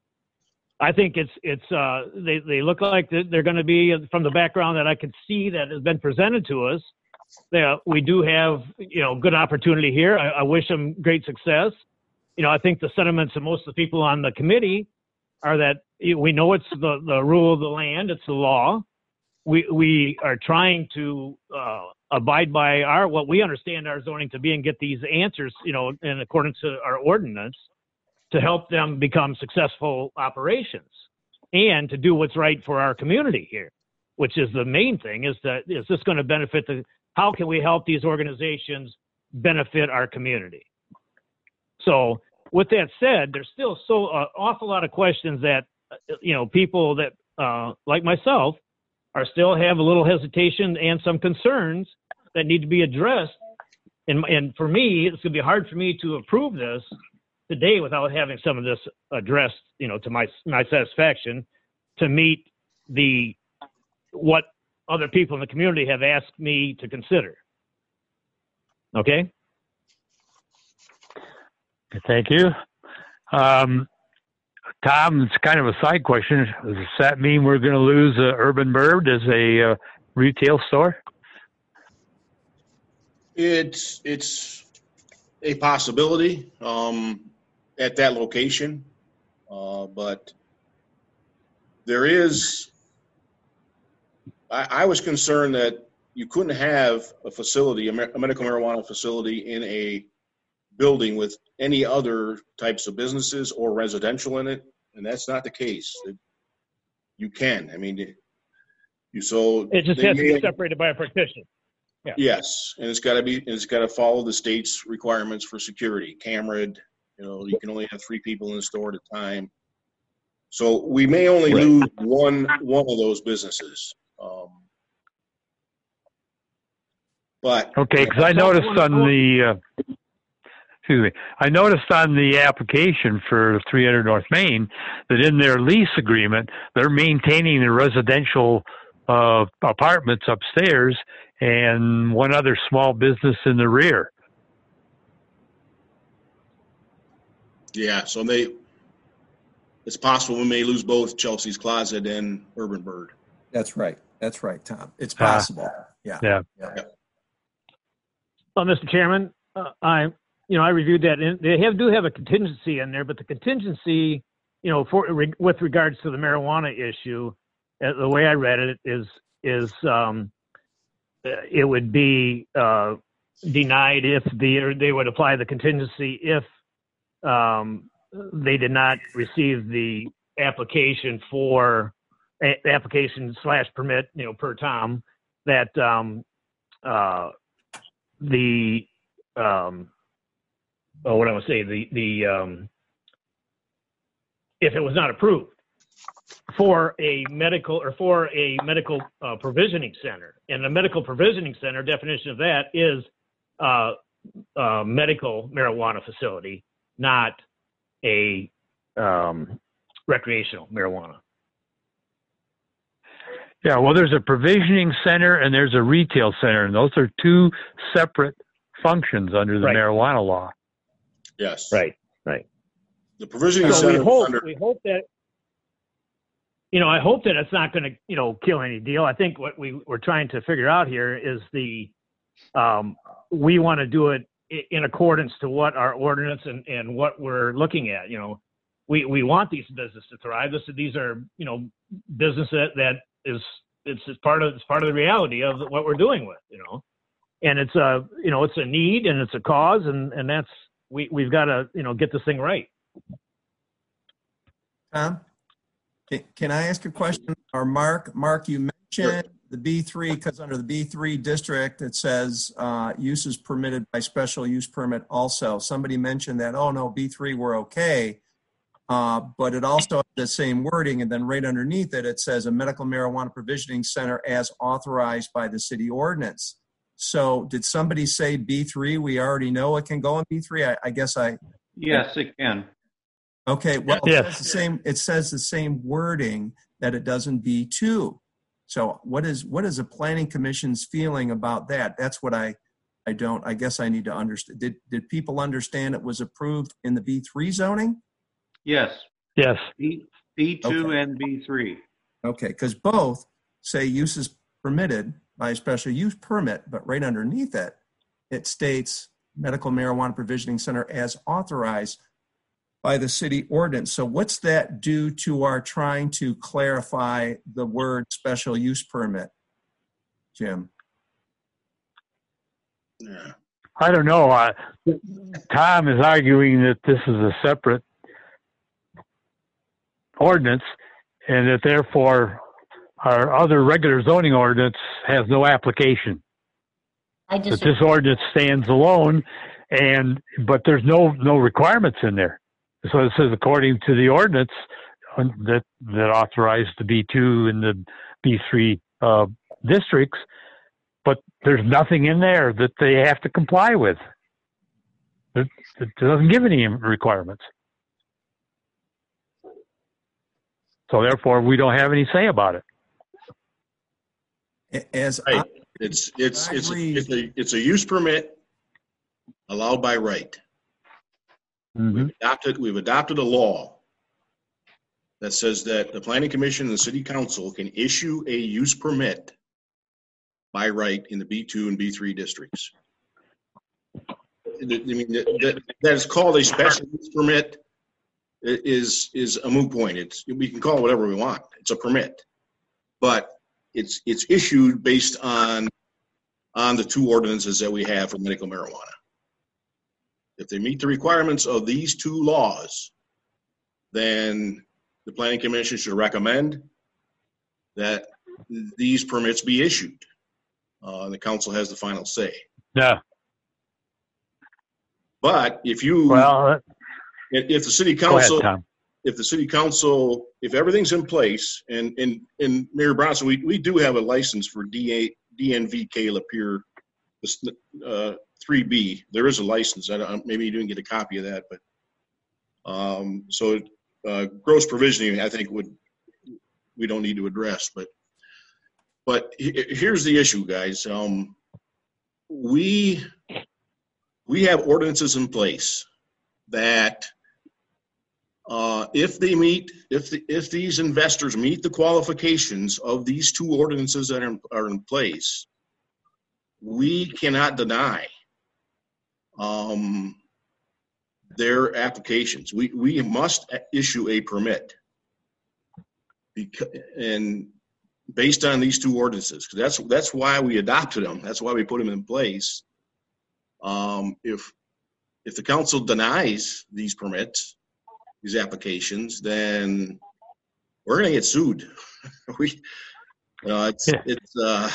I think it's it's uh, they they look like they're, they're going to be, from the background that I could see that has been presented to us. They, we do have you know good opportunity here. I, I wish them great success. You know, I think the sentiments of most of the people on the committee are that we know it's the, the rule of the land, it's the law. We we are trying to uh, abide by our what we understand our zoning to be and get these answers, you know, in accordance to our ordinance, to help them become successful operations and to do what's right for our community here, which is the main thing. Is that is this going to benefit the? How can we help these organizations benefit our community? So, with that said, there's still so an uh, awful lot of questions that uh, you know people that uh, like myself are still have a little hesitation and some concerns that need to be addressed. And, and for me, it's going to be hard for me to approve this today without having some of this addressed, you know, to my my satisfaction, to meet the what other people in the community have asked me to consider. Okay. Thank you. Um, Tom, it's kind of a side question. Does that mean we're going to lose uh, Urban Bird as a uh, retail store? It's, it's a possibility, um, at that location. Uh, but there is, I, I was concerned that you couldn't have a facility, a, me- a medical marijuana facility in a building with any other types of businesses or residential in it, and that's not the case. It- You can, I mean, you so. It just they has to may- be separated by a partition. Yes, and it's gotta be, it's gotta follow the state's requirements for security, cameraed, you know, you can only have three people in the store at a time. So we may only Right. lose one, one of those businesses. Um, But. Okay, because I noticed on the, uh, excuse me, I noticed on the application for three hundred North Main that in their lease agreement, they're maintaining the residential uh, apartments upstairs and one other small business in the rear. Yeah, so they, it's possible we may lose both Chelsea's Closet and Urban Bird. That's right. That's right, Tom. It's Ah. possible. Yeah. Yeah. Well, Mister Chairman, uh, I, you know, I reviewed that, and they have, do have a contingency in there, but the contingency, you know, for re, with regards to the marijuana issue, uh, the way I read it is is um, it would be uh, denied if the or they would apply the contingency if um, they did not receive the application for a, application slash permit, you know, per Tom, that um, uh, the um, oh, what I would say the the um, if it was not approved for a medical or for a medical uh, provisioning center, and a medical provisioning center definition of that is uh, a medical marijuana facility, not a um, recreational marijuana. Yeah, well, there's a provisioning center and there's a retail center, and those are two separate functions under the Right. marijuana law. Yes. Right, right. The provisioning So we center is hope, under, we hope that, you know, I hope that it's not going to, you know, kill any deal. I think what we we're trying to figure out here is the, um, we want to do it i- in accordance to what our ordinance and, and what we're looking at. You know, we, we want these businesses to thrive. This, these are, you know, business that, that is, it's, it's part of, it's part of the reality of what we're doing with, you know, and it's a, you know, it's a need and it's a cause, and, and that's, we, we've got to, you know, get this thing right. Tom, can, can I ask a question? Or Mark, Mark, you mentioned the B three, because under the B three district, it says uh, use is permitted by special use permit also. Somebody mentioned that, oh no, B three, we're okay. Uh, but it also has the same wording, and then right underneath it, it says a medical marijuana provisioning center as authorized by the city ordinance. So did somebody say B three? We already know it can go in B three? I, I guess I, Yes, it can. okay, well, it Yes. says the same, it says the same wording that it does in B two. So what is, what is the planning commission's feeling about that? That's what I, I don't, I guess I need to understand. Did, did people understand it was approved in the B three zoning? Yes, Yes. B, B2 Okay. and B three. Okay, because both say use is permitted by a special use permit, but right underneath it, it states medical marijuana provisioning center as authorized by the city ordinance. So what's that do to our trying to clarify the word special use permit, Jim? yeah. I don't know. Uh, Tom is arguing that this is a separate ordinance and that therefore our other regular zoning ordinance has no application. I That disagree. this ordinance stands alone, and but there's no no requirements in there. So it says according to the ordinance uh, that that authorized the B two and the B three uh, districts, but there's nothing in there that they have to comply with. It, it doesn't give any requirements. So therefore, we don't have any say about it. As Right. I, It's, it's, I it's, agree. it's a, it's a use permit allowed by right. We've adopted, we've adopted a law that says that the planning commission and the city council can issue a use permit by right in the B two and B three districts. I mean, that, that- that is called a special use permit i- is, is a moot point. It's, we can call it whatever we want. It's a permit. But it's, it's issued based on, on the two ordinances that we have for medical marijuana. if they meet the requirements of these two laws, then the planning commission should recommend that these permits be issued. Uh, the council has the final say. Yeah. But if you, Well, if, if the city go ahead, council, Tom. if the city council, if everything's in place, and and and Mayor Bronson, we we do have a license for D A D N V K Lapeer, uh, three B. There is a license. I don't, maybe you didn't get a copy of that, but um, so uh, gross provisioning, I think would we don't need to address, but but here's the issue, guys. Um, we we have ordinances in place that uh, if they meet, if the, if these investors meet the qualifications of these two ordinances that are in, are in place, we cannot deny um, their applications. We we must issue a permit, because, and based on these two ordinances, because that's that's why we adopted them. That's why we put them in place. Um, if if the council denies these permits, these applications, then we're going to get sued. we, you know, it's Yeah. it's. Uh,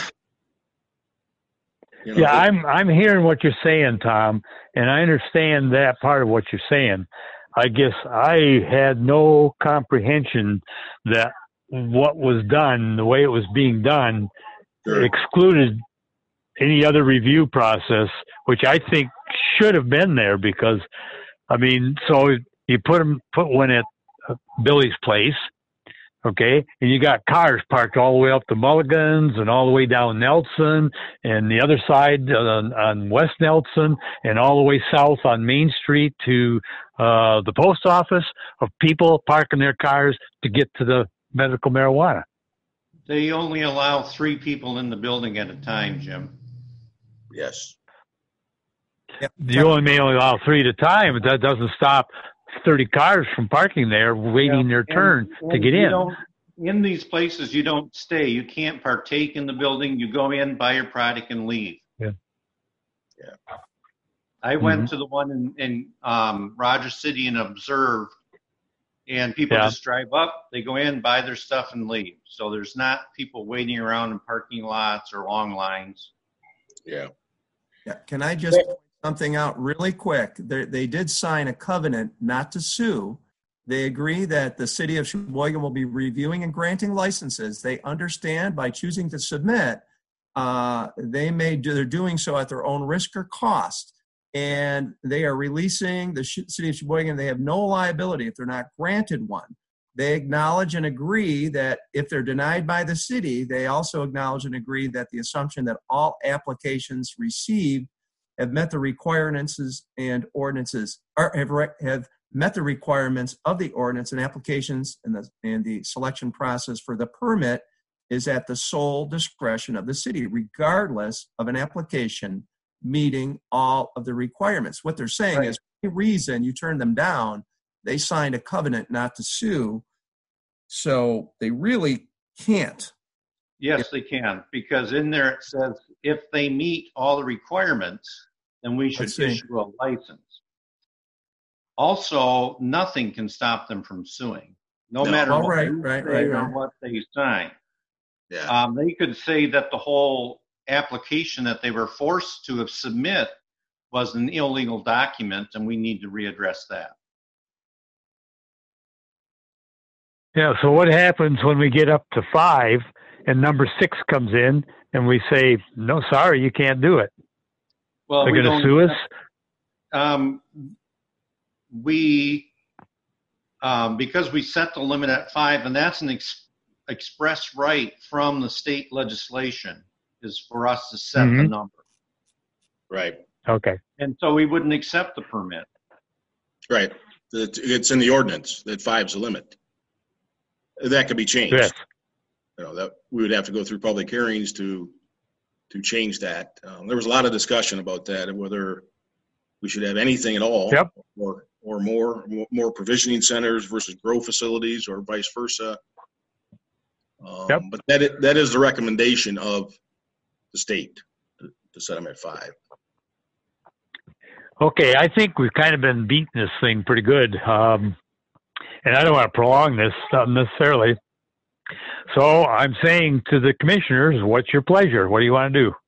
you know, Yeah, it- I'm I'm hearing what you're saying, Tom, and I understand that part of what you're saying. I guess I had no comprehension that what was done, the way it was being done, Sure. excluded any other review process, which I think should have been there, because, I mean, so you put them, put one at uh, Billy's place, okay, and you got cars parked all the way up to Mulligan's and all the way down Nelson and the other side on, on West Nelson and all the way south on Main Street to uh, the post office, of people parking their cars to get to the medical marijuana. They only allow three people in the building at a time, Jim. yes. You only may only allow three at a time, but that doesn't stop thirty cars from parking there waiting their turn And- to and get you in. don't- In these places, you don't stay. You can't partake in the building. You go in, buy your product, and leave. Yeah. Yeah. I went Mhm. to the one in, in um, Rogers City and observed, and people Yeah. just drive up, they go in, buy their stuff, and leave. So there's not people waiting around in parking lots or long lines. Yeah. Yeah, can I just point something out really quick? They, they did sign a covenant not to sue. They agree that the city of Sheboygan will be reviewing and granting licenses. They understand by choosing to submit, uh, they may do, they're doing so at their own risk or cost. And they are releasing the sh- city of Sheboygan. They have no liability if they're not granted one. They acknowledge and agree that if they're denied by the city, they also acknowledge and agree that the assumption that all applications received have met the requirements and ordinances, or have, re- have met the requirements of the ordinance and applications, and the, and the selection process for the permit is at the sole discretion of the city, regardless of an application meeting all of the requirements. What they're saying Right. is, the reason you turned them down, they signed a covenant not to sue, so they really can't. Yes, they can, because in there it says if they meet all the requirements, then we should Let's see. issue a license. Also, nothing can stop them from suing, no No. matter Oh, what, right, you right, say right, or right. what they sign. Yeah. Um, they could say that the whole application that they were forced to have submit was an illegal document, and we need to readdress that. Yeah, so what happens when we get up to five and number six comes in and we say, no, sorry, you can't do it? Well, They're we going to don't- sue us? Um, we, um, because we set the limit at five, and that's an ex- express right from the state legislation, is for us to set the Mhm. number. Right. Okay. And so we wouldn't accept the permit. Right. It- It's in the ordinance that five's the limit. That could be changed. Yes. You know, that we would have to go through public hearings to to change that. Um, there was a lot of discussion about that and whether we should have anything at all, Yep. or or more more provisioning centers versus grow facilities, or vice versa. Um, Yep. But that is, that is the recommendation of the state to, to set them at five. Okay, I think we've kind of been beating this thing pretty good. Um, and I don't want to prolong this uh, necessarily. So I'm saying to the commissioners, what's your pleasure? What do you want to do?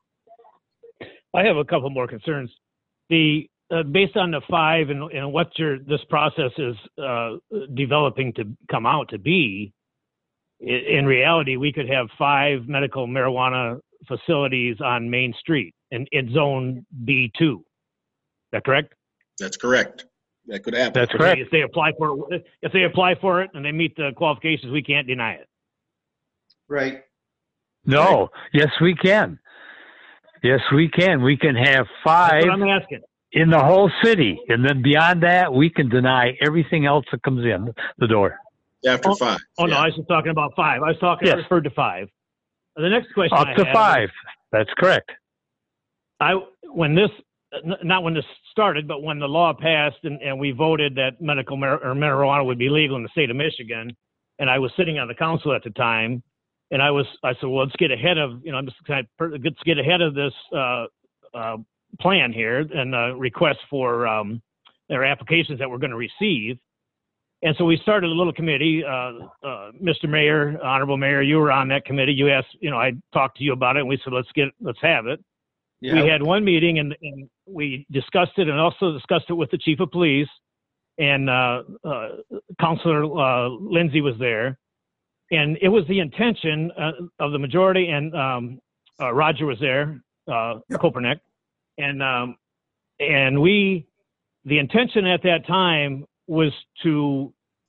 I have a couple more concerns. The uh, based on the five and, and what your this process is uh, developing to come out to be, in reality, we could have five medical marijuana facilities on Main Street in, in Zone B two. Is that correct? That's correct. That could happen. That's correct. If they apply for it, if they apply for it and they meet the qualifications, we can't deny it. Right. No. Yes, we can. Yes, we can. We can have five That's what I'm asking. in the whole city, and then beyond that, we can deny everything else that comes in the door. After Oh, five. Oh, no, yeah. I was just talking about five. I was talking, Yes. I referred to five. The next question Up I to had five. That's correct. I when this n- not when this started, but when the law passed and, and we voted that medical mar- or marijuana would be legal in the state of Michigan, and I was sitting on the council at the time, and I was I said, well, let's get ahead of you know I'm just kind of let's get ahead of this uh, uh, plan here and uh, request for um, their applications that we're going to receive. And so we started a little committee. Uh, uh, Mister Mayor, Honorable Mayor, you were on that committee. You asked, you know, I talked to you about it, and we said, let's get, let's have it. Yeah. We had one meeting, and, and we discussed it, and also discussed it with the chief of police, and uh, uh, Councilor uh, Lindsay was there, and it was the intention uh, of the majority, and um, uh, Roger was there, uh, Yep. Kopernik, and um, and we, the intention at that time was to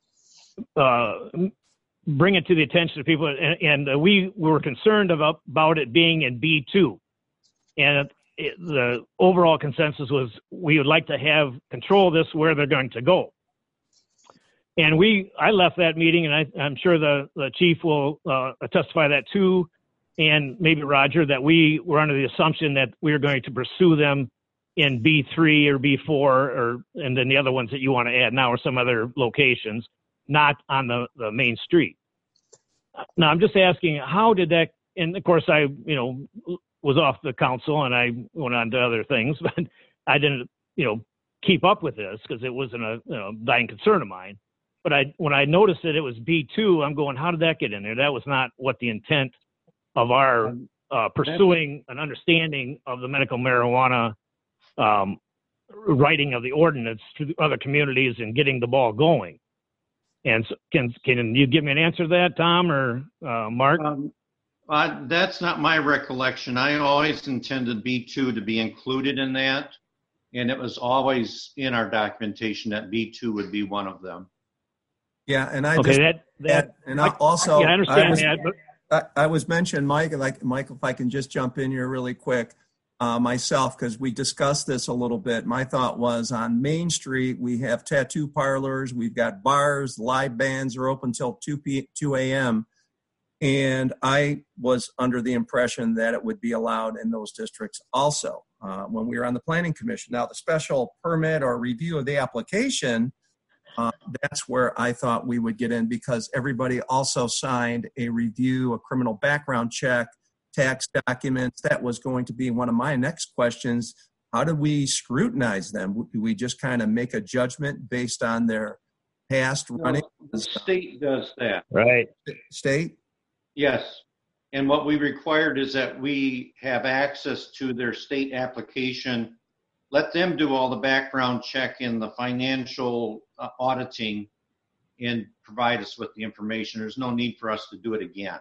uh, bring it to the attention of people, and, and uh, we were concerned about, about it being in B two. And it, the overall consensus was we would like to have control of this, where they're going to go. And we, I left that meeting, and I, I'm sure the, the chief will uh, testify that too, and maybe Roger, that we were under the assumption that we were going to pursue them in B three or B four, or and then the other ones that you want to add now are some other locations, not on the, the main street. Now, I'm just asking, how did that, and of course I, you know, was off the council and I went on to other things, but I didn't, you know, keep up with this because it wasn't a you know, dying concern of mine. But I, when I noticed that it was B two, I'm going, how did that get in there? That was not what the intent of our uh, pursuing an understanding of the medical marijuana um, writing of the ordinance to the other communities and getting the ball going. And so can can you give me an answer to that, Tom or uh, Mark? Um, uh, that's not my recollection. I always intended B two to be included in that, and it was always in our documentation that B two would be one of them. Yeah, and I Okay, just, that that and I also, yeah, I understand was, that, but I, I was mentioned, Mike, like Michael, if I can just jump in here really quick, uh, myself, because we discussed this a little bit. My thought was on Main Street, we have tattoo parlors, we've got bars, live bands are open till two a.m. And I was under the impression that it would be allowed in those districts also uh, when we were on the Planning Commission. Now, the special permit or review of the application, Uh, that's where I thought we would get in, because everybody also signed a review, a criminal background check, tax documents. That was going to be one of my next questions. How do we scrutinize them? Do we just kind of make a judgment based on their past running? The state does that. right. State? Yes. And what we required is that we have access to their state application. Let them do all the background check and the financial uh, auditing and provide us with the information. There's no need for us to do it again.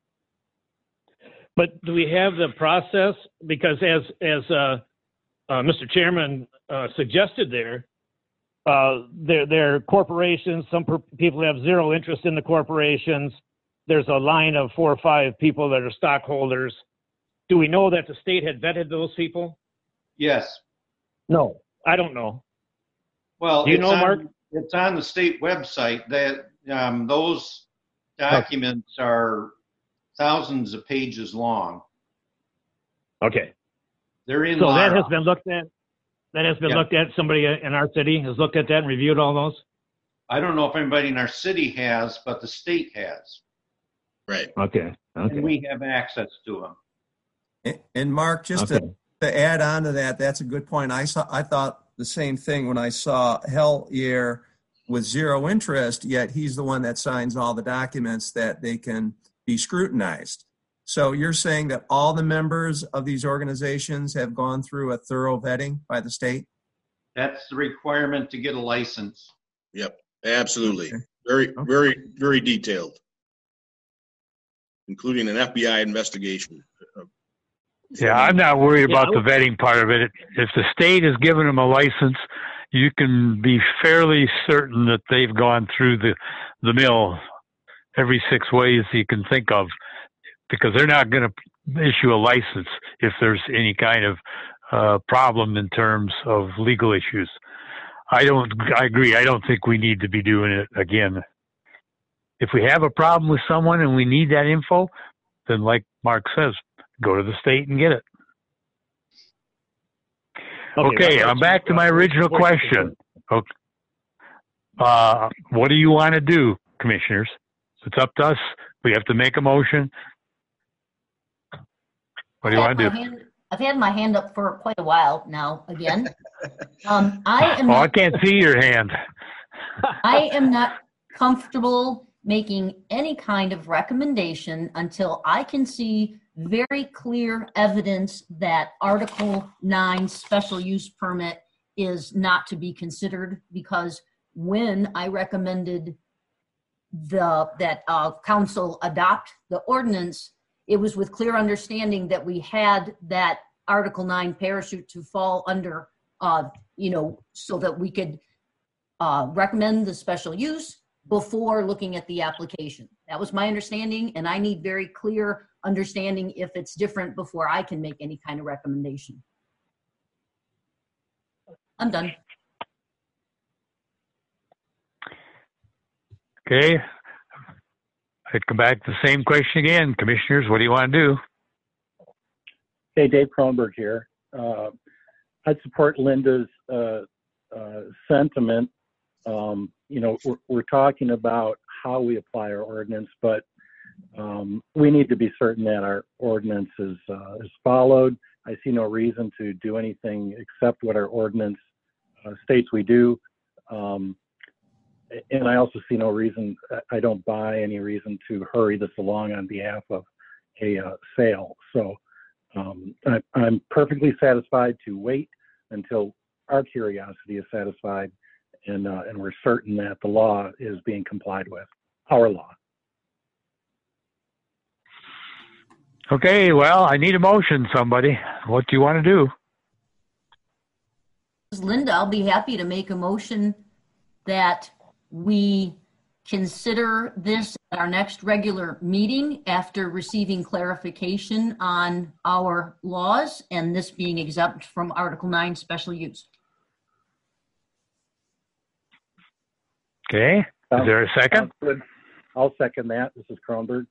But do we have the process? Because as as uh, uh, Mister Chairman uh, suggested there, uh, they're, they're corporations. Some per- people have zero interest in the corporations. There's a line of four or five people that are stockholders. Do we know that the state had vetted those people? Yes. No, I don't know. Well, Do you it's know, on, Mark? It's on the state website that um, those documents are thousands of pages long. Okay. They're in So Lara. that has been looked at. That has been Yeah. looked at. Somebody in our city has looked at that and reviewed all those. I don't know if anybody in our city has, but the state has. Right. Okay. And Okay. we have access to them. And- And Mark, just Okay. to to add on to that, that's a good point. I saw, I thought the same thing when I saw Hellier with zero interest, yet he's the one that signs all the documents that they can be scrutinized. So you're saying that all the members of these organizations have gone through a thorough vetting by the state? That's the requirement to get a license. Yep, absolutely. Okay. Very, Okay. very, very detailed, including an F B I investigation. Yeah, I'm not worried Yeah, about I the vetting part of it. If the state has given them a license, you can be fairly certain that they've gone through the, the mill every six ways you can think of, because they're not going to issue a license if there's any kind of uh, problem in terms of legal issues. I don't, I agree. I don't think we need to be doing it again. If we have a problem with someone and we need that info, then like Mark says, go to the state and get it. Okay, that's- I'm back to my original question. Okay. Uh, what do you want to do, commissioners? It's up to us. We have to make a motion. What do you I've want had to my do? hand- I've had my hand up for quite a while now, again. Um, I am Oh, I not, can't see your hand. I am not comfortable making any kind of recommendation until I can see very clear evidence that Article nine special use permit is not to be considered, because when I recommended the, that uh, council adopt the ordinance, it was with clear understanding that we had that Article nine parachute to fall under, uh, you know, so that we could uh, recommend the special use before looking at the application. That was my understanding, and I need very clear understanding if it's different before I can make any kind of recommendation. I'm done. Okay. I'd come back to the same question again. Commissioners, what do you want to do? Hey, Dave Kronberg here. Uh, I'd support Linda's uh, uh, sentiment. Um, you know, we're, we're talking about how we apply our ordinance, but um, we need to be certain that our ordinance is, uh, is followed. I see no reason to do anything except what our ordinance uh, states we do. Um, and I also see no reason, I don't buy any reason to hurry this along on behalf of a uh, sale. So um, I, I'm perfectly satisfied to wait until our curiosity is satisfied and, uh, and we're certain that the law is being complied with, our law. Okay, well, I need a motion, somebody. What do you want to do? Linda, I'll be happy to make a motion that we consider this at our next regular meeting after receiving clarification on our laws and this being exempt from Article nine special use. Okay, is there a second? Sounds good. I'll second that. This is Kronberg.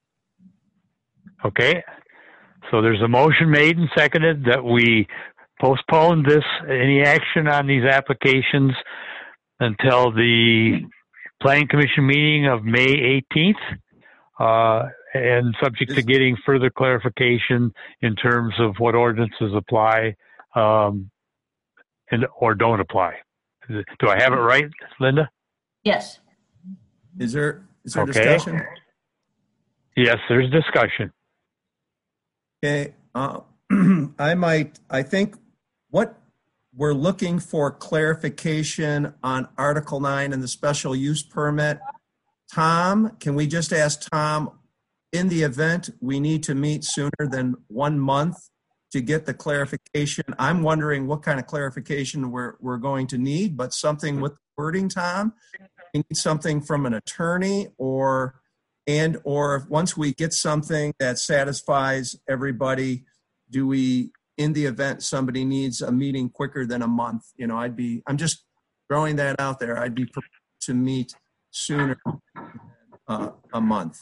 Okay, so there's a motion made and seconded that we postpone this, any action on these applications until the Planning Commission meeting of May eighteenth, uh, and subject to getting further clarification in terms of what ordinances apply um, and or don't apply. Do I have it right, Linda? Yes. Is there, is there Okay. discussion? Yes, there's discussion. Okay, uh, I might, I think what we're looking for clarification on Article nine and the special use permit. Tom, can we just ask Tom, in the event we need to meet sooner than one month to get the clarification? I'm wondering what kind of clarification we're, we're going to need, but something with wording, Tom? We need something from an attorney or and or once we get something that satisfies everybody, do we, in the event somebody needs a meeting quicker than a month, you know, I'd be, I'm just throwing that out there. I'd be prepared to meet sooner than uh, a month.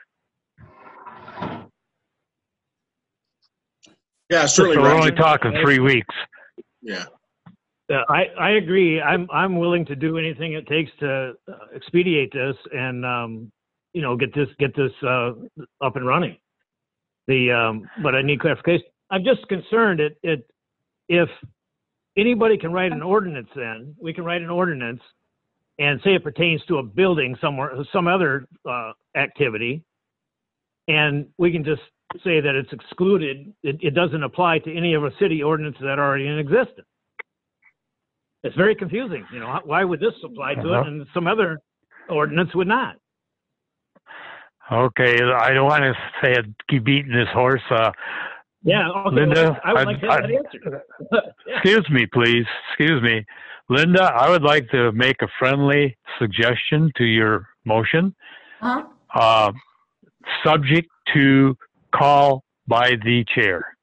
Yeah, certainly. So we're only Roger. talking three weeks. Yeah. Uh, I, I agree. I'm I'm willing to do anything it takes to uh, expedite this and um, you know get this get this uh, up and running. The um, but I need clarification I'm just concerned it, it, if anybody can write an ordinance then, we can write an ordinance and say it pertains to a building somewhere, some other uh, activity, and we can just say that it's excluded. It, it doesn't apply to any of the city ordinances that are already in existence. It's very confusing. You know, why would this apply to Uh-huh. it and some other ordinance would not? Okay, I don't want to say it, keep beating this horse. Uh, Yeah, okay, Linda, well, I would I'd- like to have that I'd- answer. Yeah. Excuse me, please. Excuse me. Linda, I would like to make a friendly suggestion to your motion, Huh? uh, subject to call by the chair.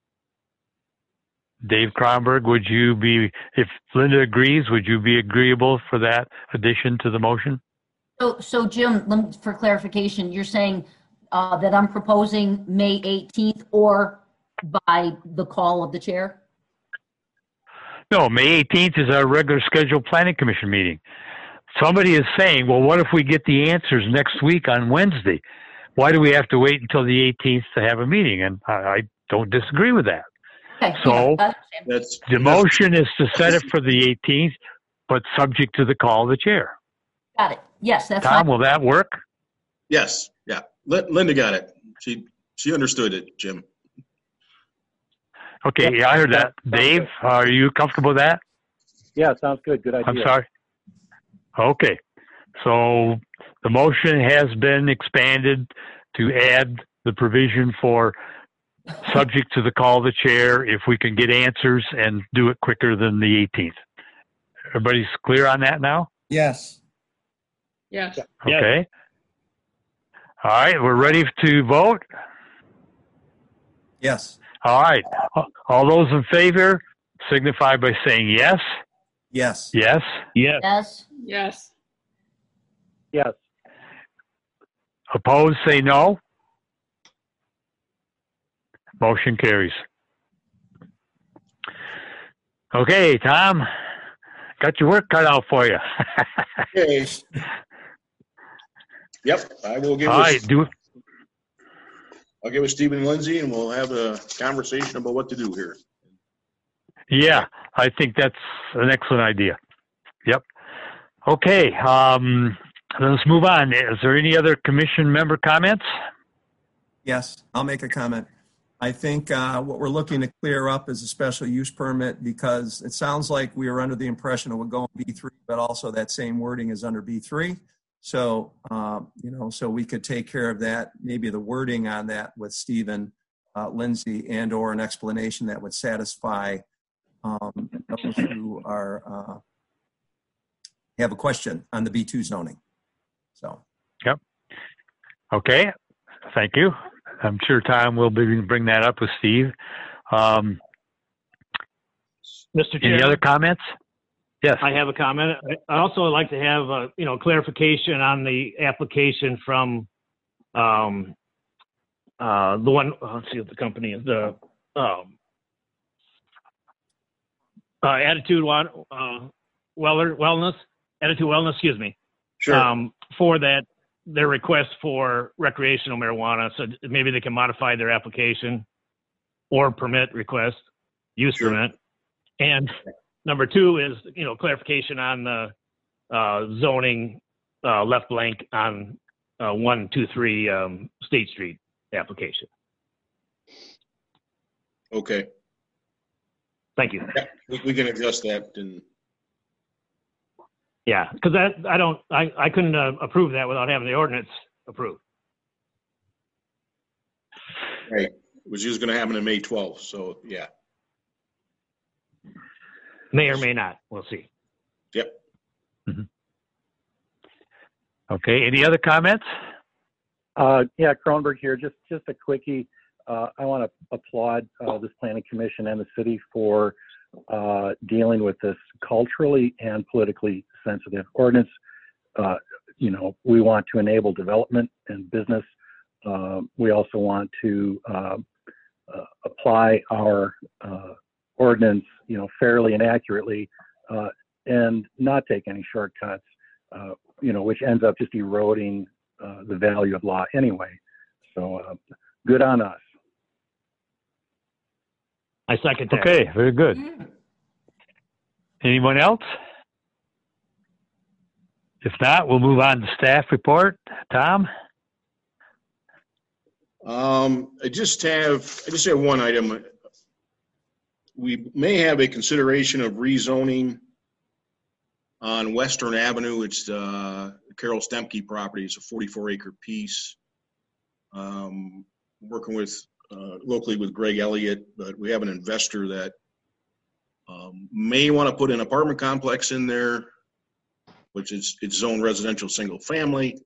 Dave Kronberg, would you be, if Linda agrees, would you be agreeable for that addition to the motion? So, so Jim, lem- for clarification, you're saying uh, that I'm proposing May eighteenth or by the call of the chair? No, May eighteenth is our regular scheduled planning commission meeting. Somebody is saying, well, what if we get the answers next week on Wednesday? Why do we have to wait until the eighteenth to have a meeting? And I, I don't disagree with that. Okay, So- yeah, I understand. That's, The motion is to set it for the eighteenth, but subject to the call of the chair. Got it. Yes, that's Tom, fine. will that work? yes, yeah. Lin- Linda got it. She, she understood it, Jim. Okay, yeah, I heard that. Sounds Dave, good. are you comfortable with that? Yeah, sounds good. Good idea. I'm sorry. Okay, so the motion has been expanded to add the provision for subject to the call of the chair if we can get answers and do it quicker than the eighteenth. Everybody's clear on that now? Yes. Yes. Yeah. Okay. All right, we're ready to vote. Yes. All right, all those in favor signify by saying yes. Yes. Yes. Yes. Yes. Yes. Yes. Opposed, say no. Motion carries. Okay, Tom, got your work cut out for you. Okay. Yep, I will give All right, this, do it. I'll give it Stephen Lindsay and we'll have a conversation about what to do here. Yeah, I think that's an excellent idea. Yep. Okay, um, let's move on. Is there any other commission member comments? Yes, I'll make a comment. I think uh, what we're looking to clear up is a special use permit because it sounds like we were under the impression it would go in B three, but also that same wording is under B three. So, um, you know, so we could take care of that, maybe the wording on that with Stephen uh, Lindsay and or an explanation that would satisfy um, those who are uh, have a question on the B two zoning. So. Yep. Okay, thank you. I'm sure Tom will be, bring that up with Steve. Um, Mister any Chair, other comments? Yes. I have a comment. I I also would like to have, uh, you know, clarification on the application from um, uh, the one, uh, let's see what the company is, the um, uh, Attitude Wa- uh, Weller, Wellness, Attitude Wellness, excuse me. Sure. Um, for that, their request for recreational marijuana, so maybe they can modify their application or permit request, use Sure. permit. And number two is, you know, clarification on the uh, zoning uh, left blank on uh, one, two, three um, State Street application. Okay, Thank you. we, we can adjust that and, Yeah, because that I don't, I, I couldn't uh, approve that without having the ordinance approved. right, which is gonna happen on May twelfth, so, yeah. May or may not. We'll see. Yep. Okay, any other comments? Uh, yeah, Kronberg here. Just just a quickie. Uh, I want to applaud uh, this planning commission and the city for uh, dealing with this culturally and politically sensitive ordinance. Uh, you know, we want to enable development and business. Uh, we also want to uh, uh, apply our uh, ordinance, you know, fairly and accurately, uh, and not take any shortcuts. Uh, you know, which ends up just eroding uh, the value of law anyway. So uh, good on us. I second that. Okay, very good. Anyone else? If not, we'll move on to staff report. Tom? Um, I just have, I just have one item. We may have a consideration of rezoning on Western Avenue. It's uh, Carol Stemke property. It's a forty-four acre piece. Um, working with uh, locally with Greg Elliott, but we have an investor that um, may want to put an apartment complex in there, which is its zone residential single family.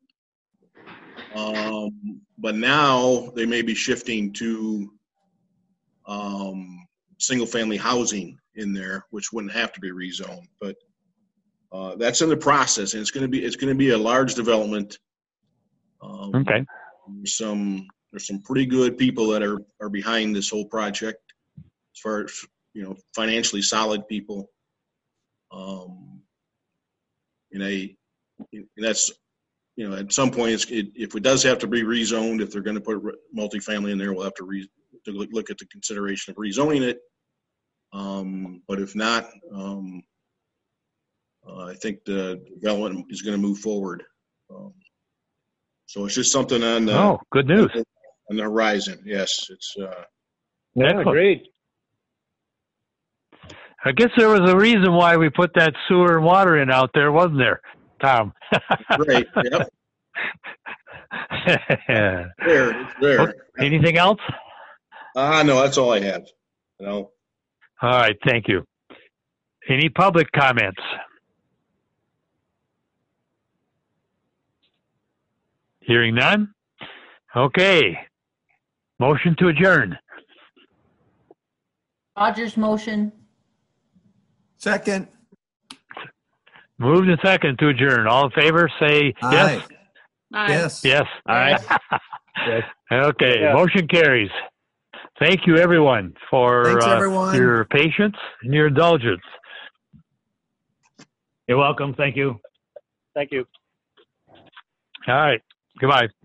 Um, but now they may be shifting to um, single family housing in there, which wouldn't have to be rezoned, but uh, that's in the process, and it's going to be it's going to be a large development. Um, Okay. There's some there's some pretty good people that are are behind this whole project, as far as, you know, financially solid people. Um, and I, and that's, you know, at some point, it's, it, if it does have to be rezoned, if they're going to put multifamily in there, we'll have to, re, to look, look at the consideration of rezoning it. Um, but if not, um, uh, I think the development is going to move forward. Um, so it's just something on the, Oh, good news. on the horizon. Yes, it's. Uh, Yeah, Excellent. great. I guess there was a reason why we put that sewer and water in out there, wasn't there, Tom? great. Yep. Yeah. There. It's there. Anything else? Ah, no, that's all I have. You know. All right, thank you. Any public comments? Hearing none? Okay. Motion to adjourn. Rogers motion. Second. Moved and second to adjourn. All in favor, say yes. Aye. Aye. Yes. Yes. All right. Yes. Okay, Yeah. motion carries. Thank you, everyone, for Thanks, uh, everyone. your patience and your indulgence. You're welcome. Thank you. Thank you. All right. Goodbye.